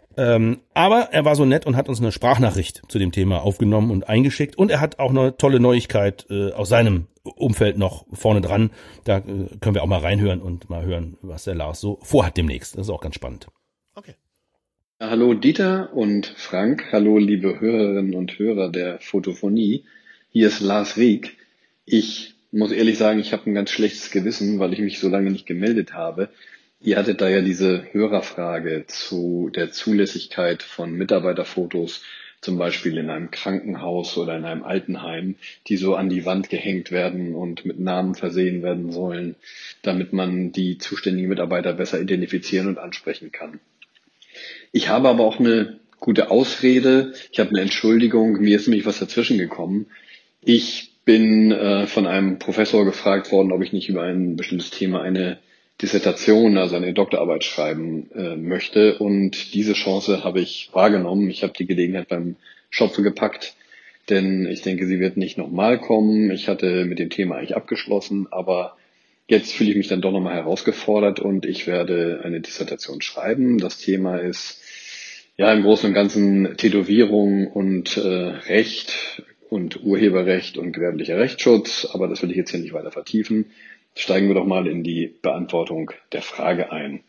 Aber er war so nett und hat uns eine Sprachnachricht zu dem Thema aufgenommen und eingeschickt. Und er hat auch eine tolle Neuigkeit aus seinem Umfeld noch vorne dran. Da können wir auch mal reinhören und mal hören, was der Lars so vorhat demnächst. Das ist auch ganz spannend. Okay. Hallo Dieter und Frank, hallo liebe Hörerinnen und Hörer der Fotophonie. Hier ist Lars Rieck. Ich muss ehrlich sagen, ich habe ein ganz schlechtes Gewissen, weil ich mich so lange nicht gemeldet habe. Ihr hattet da ja diese Hörerfrage zu der Zulässigkeit von Mitarbeiterfotos, zum Beispiel in einem Krankenhaus oder in einem Altenheim, die so an die Wand gehängt werden und mit Namen versehen werden sollen, damit man die zuständigen Mitarbeiter besser identifizieren und ansprechen kann. Ich habe aber auch eine gute Ausrede. Ich habe eine Entschuldigung. Mir ist nämlich was dazwischen gekommen. Ich bin von einem Professor gefragt worden, ob ich nicht über ein bestimmtes Thema eine Dissertation, also eine Doktorarbeit schreiben möchte. Und diese Chance habe ich wahrgenommen. Ich habe die Gelegenheit beim Schopfe gepackt, denn ich denke, sie wird nicht nochmal kommen. Ich hatte mit dem Thema eigentlich abgeschlossen, aber jetzt fühle ich mich dann doch nochmal herausgefordert und ich werde eine Dissertation schreiben. Das Thema ist ja im Großen und Ganzen Tätowierung und Recht und Urheberrecht und gewerblicher Rechtsschutz, aber das will ich jetzt hier nicht weiter vertiefen. Steigen wir doch mal in die Beantwortung der Frage ein.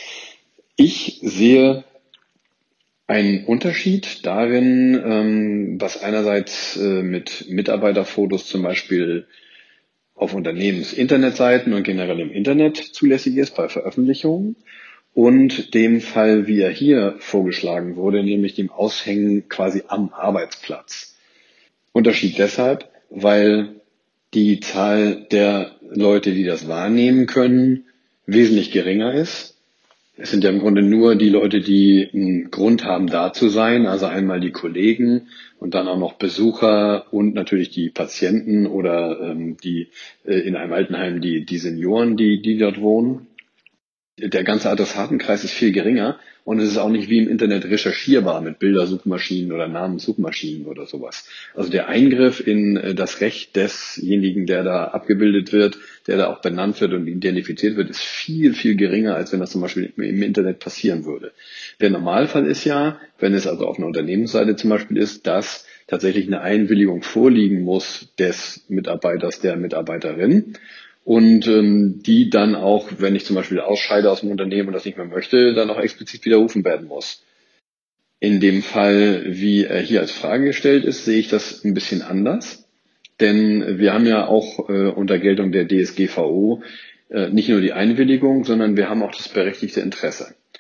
Ich sehe einen Unterschied darin, was einerseits mit Mitarbeiterfotos zum Beispiel auf Unternehmens-Internetseiten und generell im Internet zulässig ist bei Veröffentlichungen und dem Fall, wie er hier vorgeschlagen wurde, nämlich dem Aushängen quasi am Arbeitsplatz. Unterschied deshalb, weil die Zahl der Leute, die das wahrnehmen können, wesentlich geringer ist. Es sind ja im Grunde nur die Leute, die einen Grund haben, da zu sein, also einmal die Kollegen und dann auch noch Besucher und natürlich die Patienten oder die in einem Altenheim die Senioren, die dort wohnen. Der ganze Adressatenkreis ist viel geringer und es ist auch nicht wie im Internet recherchierbar mit Bildersuchmaschinen oder Namenssuchmaschinen oder sowas. Also der Eingriff in das Recht desjenigen, der da abgebildet wird, der da auch benannt wird und identifiziert wird, ist viel, viel geringer, als wenn das zum Beispiel im Internet passieren würde. Der Normalfall ist ja, wenn es also auf einer Unternehmensseite zum Beispiel ist, dass tatsächlich eine Einwilligung vorliegen muss des Mitarbeiters, der Mitarbeiterin. Und die dann auch, wenn ich zum Beispiel ausscheide aus dem Unternehmen und das nicht mehr möchte, dann auch explizit widerrufen werden muss. In dem Fall, wie er hier als Frage gestellt ist, sehe ich das ein bisschen anders. Denn wir haben ja auch unter Geltung der DSGVO nicht nur die Einwilligung, sondern wir haben auch das berechtigte Interesse.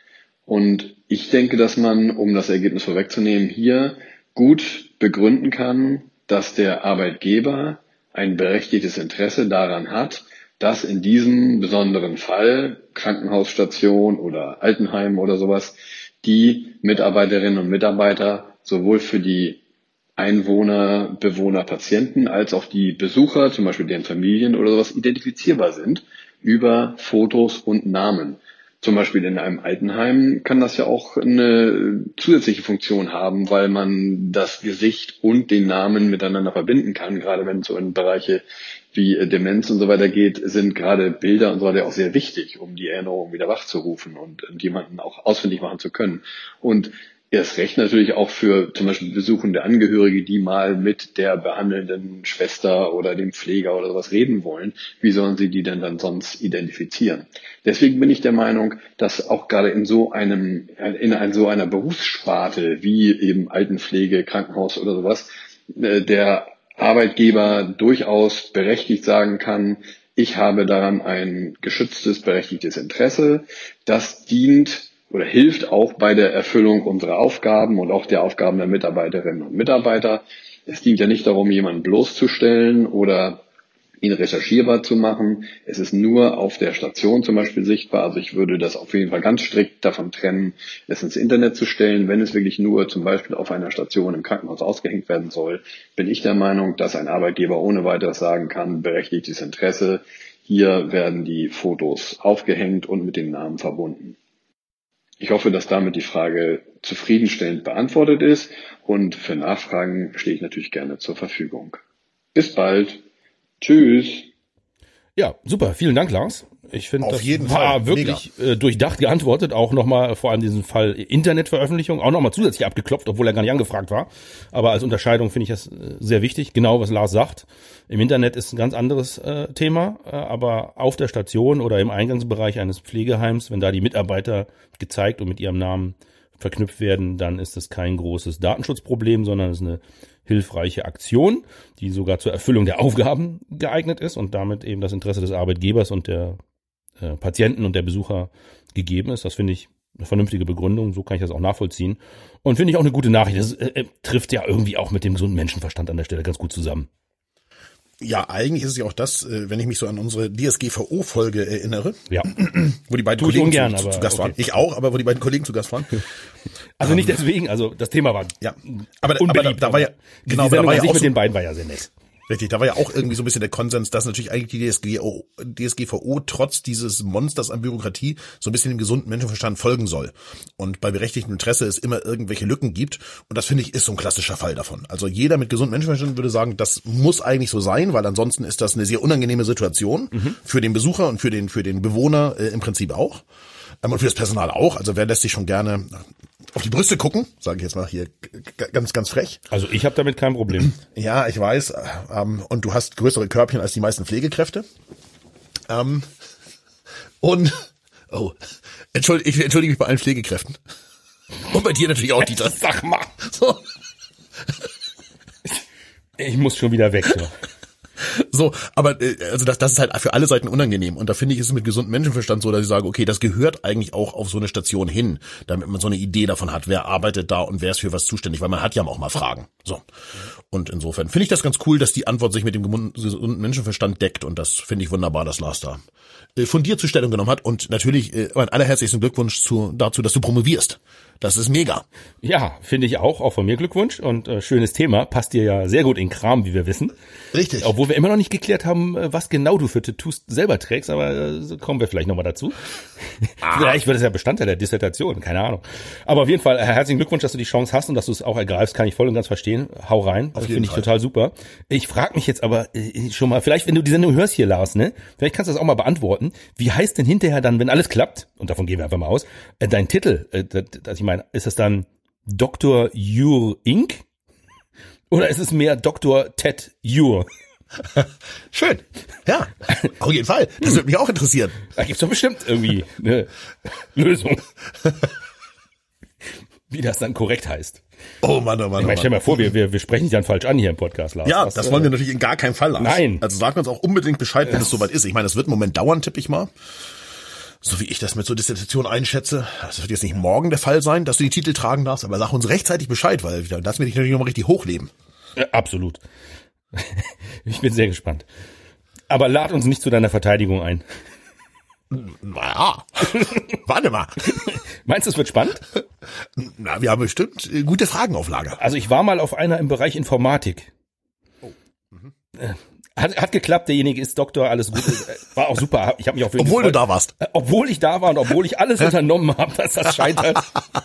Und ich denke, dass man, um das Ergebnis vorwegzunehmen, hier gut begründen kann, dass der Arbeitgeber ein berechtigtes Interesse daran hat, dass in diesem besonderen Fall, Krankenhausstation oder Altenheim oder sowas, die Mitarbeiterinnen und Mitarbeiter sowohl für die Einwohner, Bewohner, Patienten als auch die Besucher, zum Beispiel deren Familien oder sowas, identifizierbar sind über Fotos und Namen. Zum Beispiel in einem Altenheim kann das ja auch eine zusätzliche Funktion haben, weil man das Gesicht und den Namen miteinander verbinden kann. Gerade wenn es so in Bereiche wie Demenz und so weiter geht, sind gerade Bilder und so weiter auch sehr wichtig, um die Erinnerung wieder wachzurufen und jemanden auch ausfindig machen zu können. Und erst recht natürlich auch für zum Beispiel besuchende Angehörige, die mal mit der behandelnden Schwester oder dem Pfleger oder sowas reden wollen. Wie sollen sie die denn dann sonst identifizieren? Deswegen bin ich der Meinung, dass auch gerade in so einer Berufssparte wie eben Altenpflege, Krankenhaus oder sowas, der Arbeitgeber durchaus berechtigt sagen kann, ich habe daran ein geschütztes, berechtigtes Interesse. Das dient oder hilft auch bei der Erfüllung unserer Aufgaben und auch der Aufgaben der Mitarbeiterinnen und Mitarbeiter. Es dient ja nicht darum, jemanden bloßzustellen oder ihn recherchierbar zu machen. Es ist nur auf der Station zum Beispiel sichtbar. Also ich würde das auf jeden Fall ganz strikt davon trennen, es ins Internet zu stellen. Wenn es wirklich nur zum Beispiel auf einer Station im Krankenhaus ausgehängt werden soll, bin ich der Meinung, dass ein Arbeitgeber ohne weiteres sagen kann, berechtigtes Interesse. Hier werden die Fotos aufgehängt und mit dem Namen verbunden. Ich hoffe, dass damit die Frage zufriedenstellend beantwortet ist und für Nachfragen stehe ich natürlich gerne zur Verfügung. Bis bald. Tschüss. Ja, super. Vielen Dank, Lars. Ich finde, das war wirklich durchdacht geantwortet. Auch nochmal vor allem diesen Fall Internetveröffentlichung auch nochmal zusätzlich abgeklopft, obwohl er gar nicht angefragt war. Aber als Unterscheidung finde ich das sehr wichtig. Genau, was Lars sagt. Im Internet ist ein ganz anderes Thema. Aber auf der Station oder im Eingangsbereich eines Pflegeheims, wenn da die Mitarbeiter gezeigt und mit ihrem Namen verknüpft werden, dann ist das kein großes Datenschutzproblem, sondern es ist eine hilfreiche Aktion, die sogar zur Erfüllung der Aufgaben geeignet ist und damit eben das Interesse des Arbeitgebers und der Patienten und der Besucher gegeben ist. Das finde ich eine vernünftige Begründung, so kann ich das auch nachvollziehen. Und finde ich auch eine gute Nachricht. Das trifft ja irgendwie auch mit dem gesunden Menschenverstand an der Stelle ganz gut zusammen. Ja, eigentlich ist es ja auch das, wenn ich mich so an unsere DSGVO-Folge erinnere, ja, wo die beiden Kollegen zu Gast waren. Ich auch, aber wo die beiden Kollegen zu Gast waren. Also nicht deswegen, also das Thema war aber da war ja, genau, aber da war ja auch mit den beiden war ja sehr nett. Richtig, da war ja auch irgendwie so ein bisschen der Konsens, dass natürlich eigentlich die DSGVO trotz dieses Monsters an Bürokratie so ein bisschen dem gesunden Menschenverstand folgen soll. Und bei berechtigtem Interesse es immer irgendwelche Lücken gibt. Und das finde ich ist so ein klassischer Fall davon. Also jeder mit gesundem Menschenverstand würde sagen, das muss eigentlich so sein, weil ansonsten ist das eine sehr unangenehme Situation für den Besucher und für den Bewohner im Prinzip auch. Und für das Personal auch. Also wer lässt sich schon gerne auf die Brüste gucken, sage ich jetzt mal hier ganz, ganz frech. Also ich habe damit kein Problem. Ja, ich weiß. Und du hast größere Körbchen als die meisten Pflegekräfte. Ich entschuldige mich bei allen Pflegekräften. Und bei dir natürlich auch, Dieter. Sag mal. So. Ich muss schon wieder weg. So. So, aber also das ist halt für alle Seiten unangenehm. Und da finde ich, ist es mit gesundem Menschenverstand so, dass ich sage, okay, das gehört eigentlich auch auf so eine Station hin, damit man so eine Idee davon hat, wer arbeitet da und wer ist für was zuständig, weil man hat ja auch mal Fragen. So. Und insofern finde ich das ganz cool, dass die Antwort sich mit dem gesunden Menschenverstand deckt. Und das finde ich wunderbar, dass Lars da fundiert zur Stellung genommen hat. Und natürlich mein allerherzlichsten Glückwunsch dazu, dass du promovierst. Das ist mega. Ja, finde ich auch von mir Glückwunsch und schönes Thema. Passt dir ja sehr gut in Kram, wie wir wissen. Richtig. Obwohl wir immer noch nicht geklärt haben, was genau du für Tattoos selber trägst, aber kommen wir vielleicht nochmal dazu. Vielleicht wird es ja Bestandteil der Dissertation, keine Ahnung. Aber auf jeden Fall herzlichen Glückwunsch, dass du die Chance hast und dass du es auch ergreifst, kann ich voll und ganz verstehen. Hau rein, finde ich total super. Ich frage mich jetzt aber schon mal, vielleicht wenn du die Sendung hörst hier, Lars, ne? Vielleicht kannst du das auch mal beantworten. Wie heißt denn hinterher dann, wenn alles klappt, und davon gehen wir einfach mal aus, dein Titel? Ich meine, ist das dann Dr. Ure Inc.? Oder ist es mehr Dr. Ted Ure? Schön. Ja, auf jeden Fall. Das würde mich auch interessieren. Da gibt's doch bestimmt irgendwie eine Lösung. Wie das dann korrekt heißt. Oh Mann, oh Mann. Ich meine, stell dir mal vor, wir sprechen dich dann falsch an hier im Podcast, Lars. Ja, das wollen wir natürlich in gar keinem Fall, Lars. Nein. Also sag uns auch unbedingt Bescheid, wenn es soweit ist. Ich meine, das wird einen Moment dauern, tippe ich mal. so wie ich das mit so Dissertation einschätze, das wird jetzt nicht morgen der Fall sein, dass du die Titel tragen darfst, aber sag uns rechtzeitig Bescheid, weil dann lassen wir dich natürlich nochmal richtig hochleben. Ja, absolut. Ich bin sehr gespannt. Aber lad uns nicht zu deiner Verteidigung ein. Naja, warte mal. Meinst du, es wird spannend? Na, wir haben bestimmt gute Fragen auf Lager. Also ich war mal auf einer im Bereich Informatik. Oh. Mhm. Hat geklappt, derjenige ist Doktor, alles gut. War auch super. Ich habe mich auch für ihn Obwohl gefreut. du da warst. Obwohl ich da war und obwohl ich alles unternommen habe, dass das scheitert.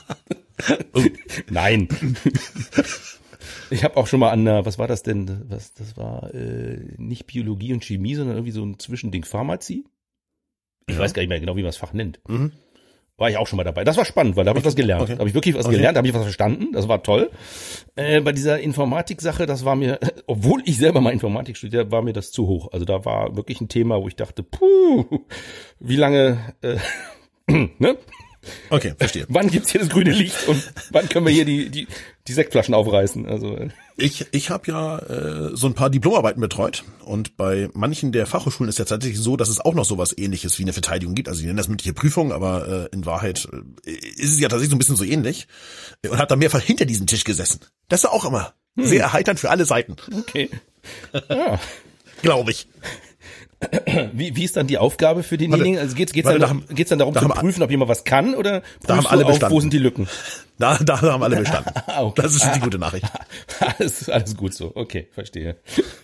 Nein. Ich habe auch schon mal an, was war das denn? Das war nicht Biologie und Chemie, sondern irgendwie so ein Zwischending Pharmazie. Ich weiß gar nicht mehr genau, wie man das Fach nennt. Mhm. War ich auch schon mal dabei. Das war spannend, weil da habe ich was gelernt. Okay. Da habe ich wirklich was gelernt, da habe ich was verstanden. Das war toll. Bei dieser Informatik-Sache, das war mir, obwohl ich selber mal Informatik studiert, war mir das zu hoch. Also da war wirklich ein Thema, wo ich dachte, wie lange, ne? Okay, verstehe. Wann gibt's hier das grüne Licht und wann können wir hier die Sektflaschen aufreißen? Also ich habe ja so ein paar Diplomarbeiten betreut und bei manchen der Fachhochschulen ist ja tatsächlich so, dass es auch noch sowas Ähnliches wie eine Verteidigung gibt. Also die nennen das mündliche Prüfung, aber in Wahrheit ist es ja tatsächlich so ein bisschen so ähnlich und hat da mehrfach hinter diesem Tisch gesessen. Das ist auch immer sehr erheiternd für alle Seiten. Okay. Ja. Glaube ich. Wie ist dann die Aufgabe für denjenigen? Also geht's dann darum zu prüfen, ob jemand was kann oder prüfst du auf, wo sind die Lücken? Da haben alle bestanden. Okay. Das ist die gute Nachricht. Alles gut so. Okay, verstehe.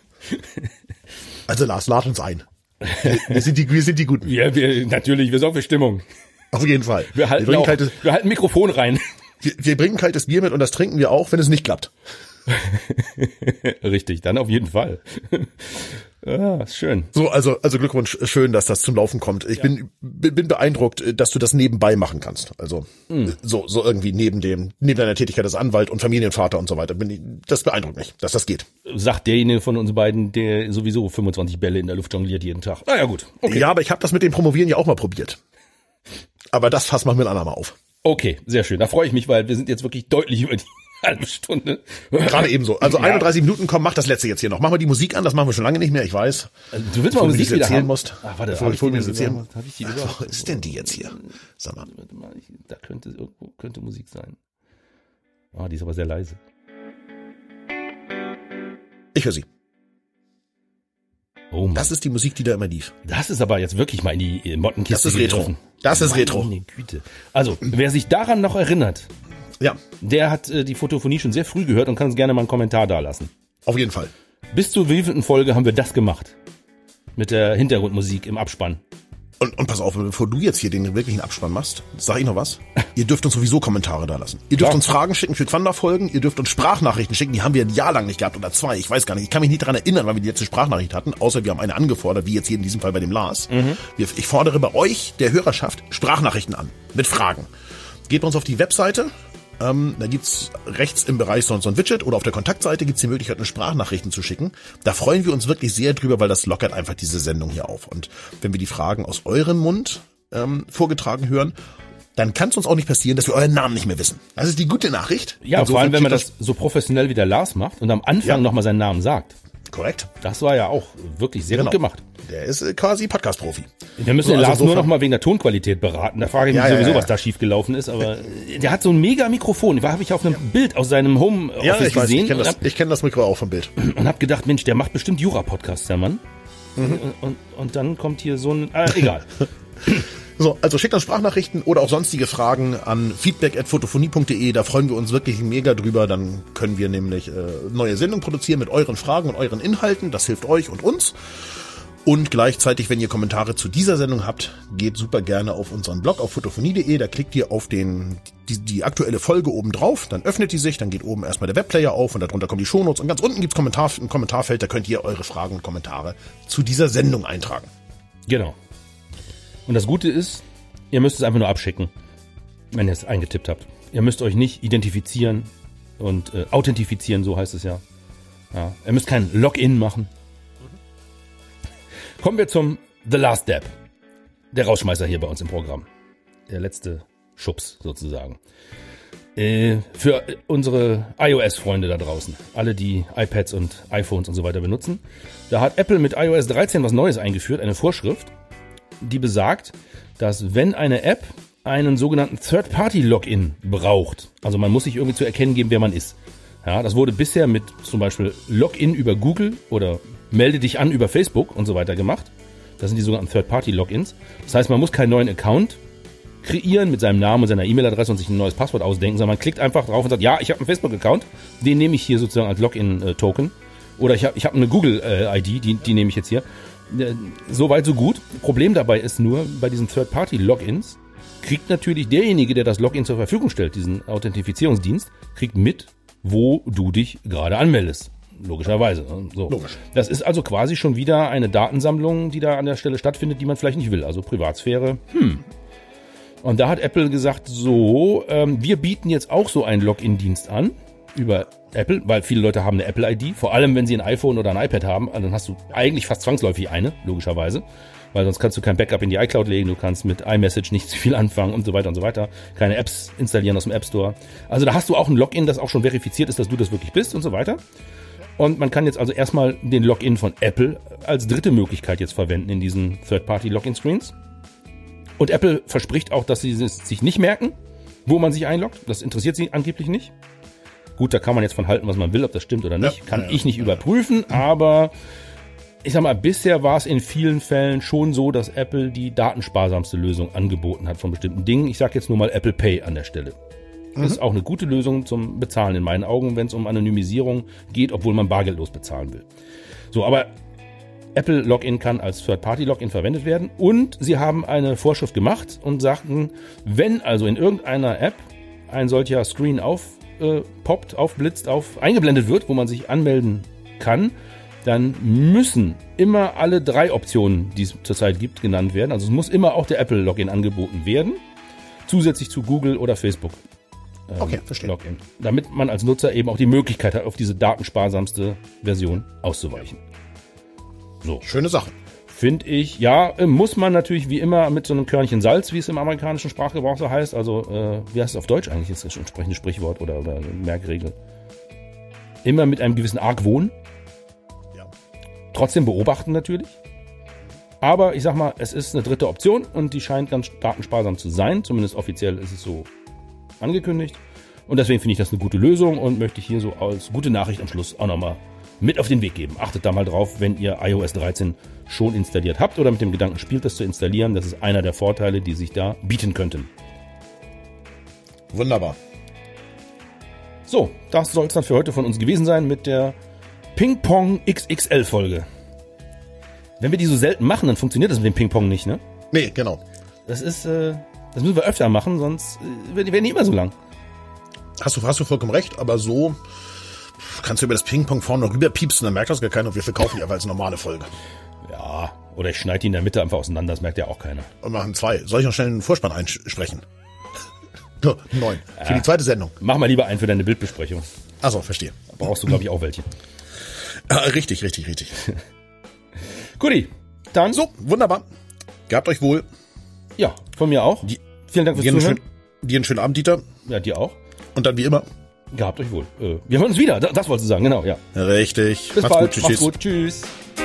Also Lars, lad uns ein. Wir sind die Guten. Ja, wir sorgen für Stimmung. Auf jeden Fall. Wir halten Mikrofon rein. Wir bringen kaltes Bier mit und das trinken wir auch, wenn es nicht klappt. Richtig, dann auf jeden Fall. Ja, ist schön. So, also Glückwunsch, schön, dass das zum Laufen kommt. Ich bin beeindruckt, dass du das nebenbei machen kannst. Also so irgendwie neben deiner Tätigkeit als Anwalt und Familienvater und so weiter. Das beeindruckt mich, dass das geht. Sagt derjenige von uns beiden, der sowieso 25 Bälle in der Luft jongliert jeden Tag. Na ja, gut. Okay. Ja, aber ich habe das mit dem Promovieren ja auch mal probiert. Aber das Fass machen wir ein andermal auf. Okay, sehr schön. Da freue ich mich, weil wir sind jetzt wirklich deutlich über die halbe Stunde. Gerade ebenso. Also 31 Minuten, komm, mach das letzte jetzt hier noch. Mach mal die Musik an, das machen wir schon lange nicht mehr, ich weiß. Also, du willst mal Musik wieder erzählen haben? Musst. Ach, warte, bevor ich mir das erzählen muss. Hab ich die Was ist denn die jetzt hier? Sag mal. Da könnte Musik sein. Ah, die ist aber sehr leise. Ich höre sie. Oh Mann. Das ist die Musik, die da immer lief. Das ist aber jetzt wirklich mal in die Mottenkiste Das ist Retro. gegriffen. Das ist Retro. Meine Güte. Also, wer sich daran noch erinnert, ja, der hat die Fotophonie schon sehr früh gehört und kann uns gerne mal einen Kommentar dalassen. Auf jeden Fall. Bis zur wievielten Folge haben wir das gemacht? Mit der Hintergrundmusik im Abspann. Und pass auf, bevor du jetzt hier den wirklichen Abspann machst, sag ich noch was. Ihr dürft uns sowieso Kommentare da lassen. Ihr dürft uns Fragen schicken für Quanda-Folgen, ihr dürft uns Sprachnachrichten schicken, die haben wir ein Jahr lang nicht gehabt oder 2, ich weiß gar nicht. Ich kann mich nicht daran erinnern, weil wir die letzte Sprachnachricht hatten, außer wir haben eine angefordert, wie jetzt hier in diesem Fall bei dem Lars. Ich fordere bei euch, der Hörerschaft, Sprachnachrichten an, mit Fragen. Geht bei uns auf die Webseite. Da gibt's rechts im Bereich so ein Widget oder auf der Kontaktseite gibt's die Möglichkeit, uns Sprachnachrichten zu schicken. Da freuen wir uns wirklich sehr drüber, weil das lockert einfach diese Sendung hier auf. Und wenn wir die Fragen aus eurem Mund vorgetragen hören, dann kann es uns auch nicht passieren, dass wir euren Namen nicht mehr wissen. Das ist die gute Nachricht. Ja, vor allem, wenn man das so professionell wie der Lars macht und am Anfang nochmal seinen Namen sagt. Korrekt. Das war ja auch wirklich sehr gut gemacht. Der ist quasi Podcast-Profi. Wir müssen den Lars nur noch mal wegen der Tonqualität beraten. Da frage ich mich sowieso, was da schiefgelaufen ist. Aber der hat so ein mega Mikrofon. Da habe ich auf einem Bild aus seinem Home-Office gesehen. Ich kenn das Mikro auch vom Bild. Und habe gedacht, Mensch, der macht bestimmt Jura-Podcasts, der Mann. Und dann kommt hier so ein... egal. So, also schickt uns Sprachnachrichten oder auch sonstige Fragen an feedback@fotophonie.de. Da freuen wir uns wirklich mega drüber. Dann können wir nämlich neue Sendungen produzieren mit euren Fragen und euren Inhalten. Das hilft euch und uns. Und gleichzeitig, wenn ihr Kommentare zu dieser Sendung habt, geht super gerne auf unseren Blog auf fotophonie.de. Da klickt ihr auf die aktuelle Folge oben drauf. Dann öffnet die sich. Dann geht oben erstmal der Webplayer auf und darunter kommen die Shownotes. Und ganz unten gibt's ein Kommentarfeld. Da könnt ihr eure Fragen und Kommentare zu dieser Sendung eintragen. Genau. Und das Gute ist, ihr müsst es einfach nur abschicken, wenn ihr es eingetippt habt. Ihr müsst euch nicht identifizieren und authentifizieren, so heißt es ja. Ihr müsst kein Login machen. Kommen wir zum The Last Dab. Der Rausschmeißer hier bei uns im Programm. Der letzte Schubs sozusagen. Für unsere iOS-Freunde da draußen. Alle, die iPads und iPhones und so weiter benutzen. Da hat Apple mit iOS 13 was Neues eingeführt, eine Vorschrift. die besagt, dass wenn eine App einen sogenannten Third-Party-Login braucht, also man muss sich irgendwie zu erkennen geben, wer man ist. Ja, das wurde bisher mit zum Beispiel Login über Google oder melde dich an über Facebook und so weiter gemacht. Das sind die sogenannten Third-Party-Logins. Das heißt, man muss keinen neuen Account kreieren mit seinem Namen und seiner E-Mail-Adresse und sich ein neues Passwort ausdenken, sondern man klickt einfach drauf und sagt, ja, ich habe einen Facebook-Account, den nehme ich hier sozusagen als Login-Token. Oder ich hab eine Google-ID, die nehme ich jetzt hier. Soweit, so gut. Problem dabei ist nur, bei diesen Third-Party-Logins kriegt natürlich derjenige, der das Login zur Verfügung stellt, diesen Authentifizierungsdienst, kriegt mit, wo du dich gerade anmeldest. Logischerweise. So. Logisch. Das ist also quasi schon wieder eine Datensammlung, die da an der Stelle stattfindet, die man vielleicht nicht will. Also Privatsphäre. Und da hat Apple gesagt, so, wir bieten jetzt auch so einen Login-Dienst an über Apple, weil viele Leute haben eine Apple-ID, vor allem wenn sie ein iPhone oder ein iPad haben, dann hast du eigentlich fast zwangsläufig eine, logischerweise, weil sonst kannst du kein Backup in die iCloud legen, du kannst mit iMessage nicht zu viel anfangen und so weiter und so weiter, keine Apps installieren aus dem App Store. Also da hast du auch ein Login, das auch schon verifiziert ist, dass du das wirklich bist und so weiter. Und man kann jetzt also erstmal den Login von Apple als dritte Möglichkeit jetzt verwenden in diesen Third-Party-Login-Screens. Und Apple verspricht auch, dass sie es sich nicht merken, wo man sich einloggt. Das interessiert sie angeblich nicht. Gut, da kann man jetzt von halten, was man will, ob das stimmt oder nicht. Kann ich nicht überprüfen, aber ich sag mal, bisher war es in vielen Fällen schon so, dass Apple die datensparsamste Lösung angeboten hat von bestimmten Dingen. Ich sage jetzt nur mal Apple Pay an der Stelle. Das ist auch eine gute Lösung zum Bezahlen in meinen Augen, wenn es um Anonymisierung geht, obwohl man bargeldlos bezahlen will. So, aber Apple Login kann als Third-Party-Login verwendet werden und sie haben eine Vorschrift gemacht und sagten, wenn also in irgendeiner App ein solcher Screen aufblitzt, eingeblendet wird, wo man sich anmelden kann, dann müssen immer alle 3 Optionen, die es zurzeit gibt, genannt werden. Also es muss immer auch der Apple Login angeboten werden, zusätzlich zu Google oder Facebook. Okay, verstehe. Login, damit man als Nutzer eben auch die Möglichkeit hat, auf diese datensparsamste Version auszuweichen. So. Schöne Sache. Finde ich, ja, muss man natürlich wie immer mit so einem Körnchen Salz, wie es im amerikanischen Sprachgebrauch so heißt, also wie heißt es auf Deutsch eigentlich, ist das entsprechende Sprichwort oder eine Merkregel? Immer mit einem gewissen Argwohn. Ja. Trotzdem beobachten natürlich. Aber ich sag mal, es ist eine dritte Option und die scheint ganz datensparsam zu sein, zumindest offiziell ist es so angekündigt. Und deswegen finde ich das eine gute Lösung und möchte ich hier so als gute Nachricht am Schluss auch nochmal mit auf den Weg geben. Achtet da mal drauf, wenn ihr iOS 13 schon installiert habt oder mit dem Gedanken spielt, das zu installieren. Das ist einer der Vorteile, die sich da bieten könnten. Wunderbar. So, das soll es dann für heute von uns gewesen sein mit der Ping-Pong XXL-Folge. Wenn wir die so selten machen, dann funktioniert das mit dem Ping-Pong nicht, ne? Nee, genau. Das müssen wir öfter machen, sonst werden die immer so lang. Hast du vollkommen recht, aber so kannst du über das Ping-Pong vorne rüber piepsen, dann merkt das gar keiner und wir verkaufen die einfach als normale Folge. Ja, oder ich schneide die in der Mitte einfach auseinander, das merkt ja auch keiner. Und machen 2. Soll ich noch schnell einen Vorspann einsprechen? 9. Für die zweite Sendung. Mach mal lieber einen für deine Bildbesprechung. Achso, verstehe. Da brauchst du, glaube ich, auch welche. Richtig. Guti, dann. So, wunderbar. Gehabt euch wohl. Ja, von mir auch. Vielen Dank fürs Zuhören. Dir einen schönen Abend, Dieter. Ja, dir auch. Und dann wie immer. Gehabt euch wohl. Wir hören uns wieder, das wolltest du sagen, genau, ja. Richtig. Bis bald. Macht's gut. Tschüss.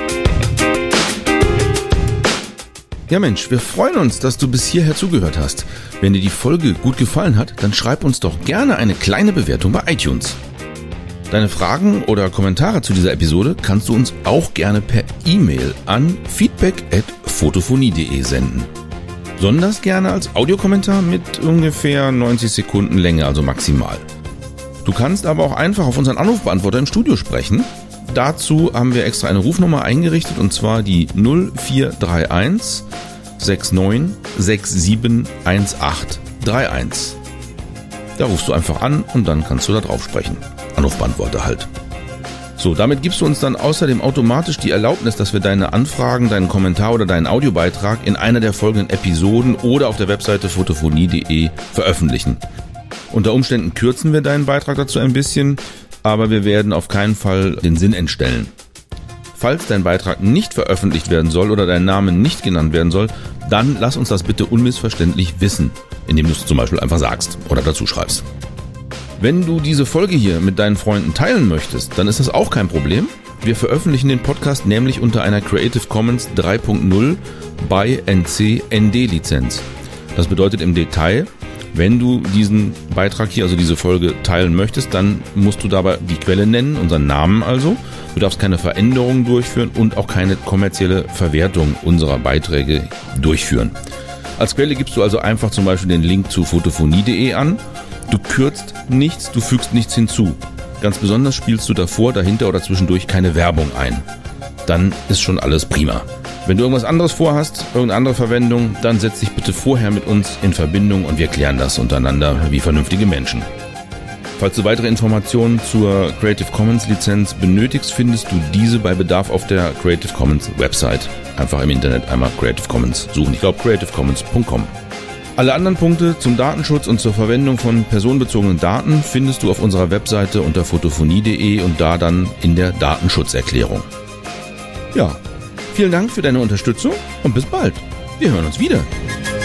Ja Mensch, wir freuen uns, dass du bis hierher zugehört hast. Wenn dir die Folge gut gefallen hat, dann schreib uns doch gerne eine kleine Bewertung bei iTunes. Deine Fragen oder Kommentare zu dieser Episode kannst du uns auch gerne per E-Mail an feedback@fotophonie.de senden. Besonders gerne als Audiokommentar mit ungefähr 90 Sekunden Länge, also maximal. Du kannst aber auch einfach auf unseren Anrufbeantworter im Studio sprechen. Dazu haben wir extra eine Rufnummer eingerichtet und zwar die 0431 69 67 1831. Da rufst du einfach an und dann kannst du da drauf sprechen. Anrufbeantworter halt. So, damit gibst du uns dann außerdem automatisch die Erlaubnis, dass wir deine Anfragen, deinen Kommentar oder deinen Audiobeitrag in einer der folgenden Episoden oder auf der Webseite fotophonie.de veröffentlichen. Unter Umständen kürzen wir deinen Beitrag dazu ein bisschen, aber wir werden auf keinen Fall den Sinn entstellen. Falls dein Beitrag nicht veröffentlicht werden soll oder dein Name nicht genannt werden soll, dann lass uns das bitte unmissverständlich wissen, indem du es zum Beispiel einfach sagst oder dazu schreibst. Wenn du diese Folge hier mit deinen Freunden teilen möchtest, dann ist das auch kein Problem. Wir veröffentlichen den Podcast nämlich unter einer Creative Commons 3.0 by NC ND Lizenz. Das bedeutet im Detail, wenn du diesen Beitrag hier, also diese Folge teilen möchtest, dann musst du dabei die Quelle nennen, unseren Namen also. Du darfst keine Veränderungen durchführen und auch keine kommerzielle Verwertung unserer Beiträge durchführen. Als Quelle gibst du also einfach zum Beispiel den Link zu photophonie.de an. Du kürzt nichts, du fügst nichts hinzu. Ganz besonders spielst du davor, dahinter oder zwischendurch keine Werbung ein. Dann ist schon alles prima. Wenn du irgendwas anderes vorhast, irgendeine andere Verwendung, dann setz dich bitte vorher mit uns in Verbindung und wir klären das untereinander wie vernünftige Menschen. Falls du weitere Informationen zur Creative Commons Lizenz benötigst, findest du diese bei Bedarf auf der Creative Commons Website. Einfach im Internet einmal Creative Commons suchen. Ich glaube creativecommons.com. Alle anderen Punkte zum Datenschutz und zur Verwendung von personenbezogenen Daten findest du auf unserer Webseite unter photophonie.de und da dann in der Datenschutzerklärung. Ja, vielen Dank für deine Unterstützung und bis bald. Wir hören uns wieder.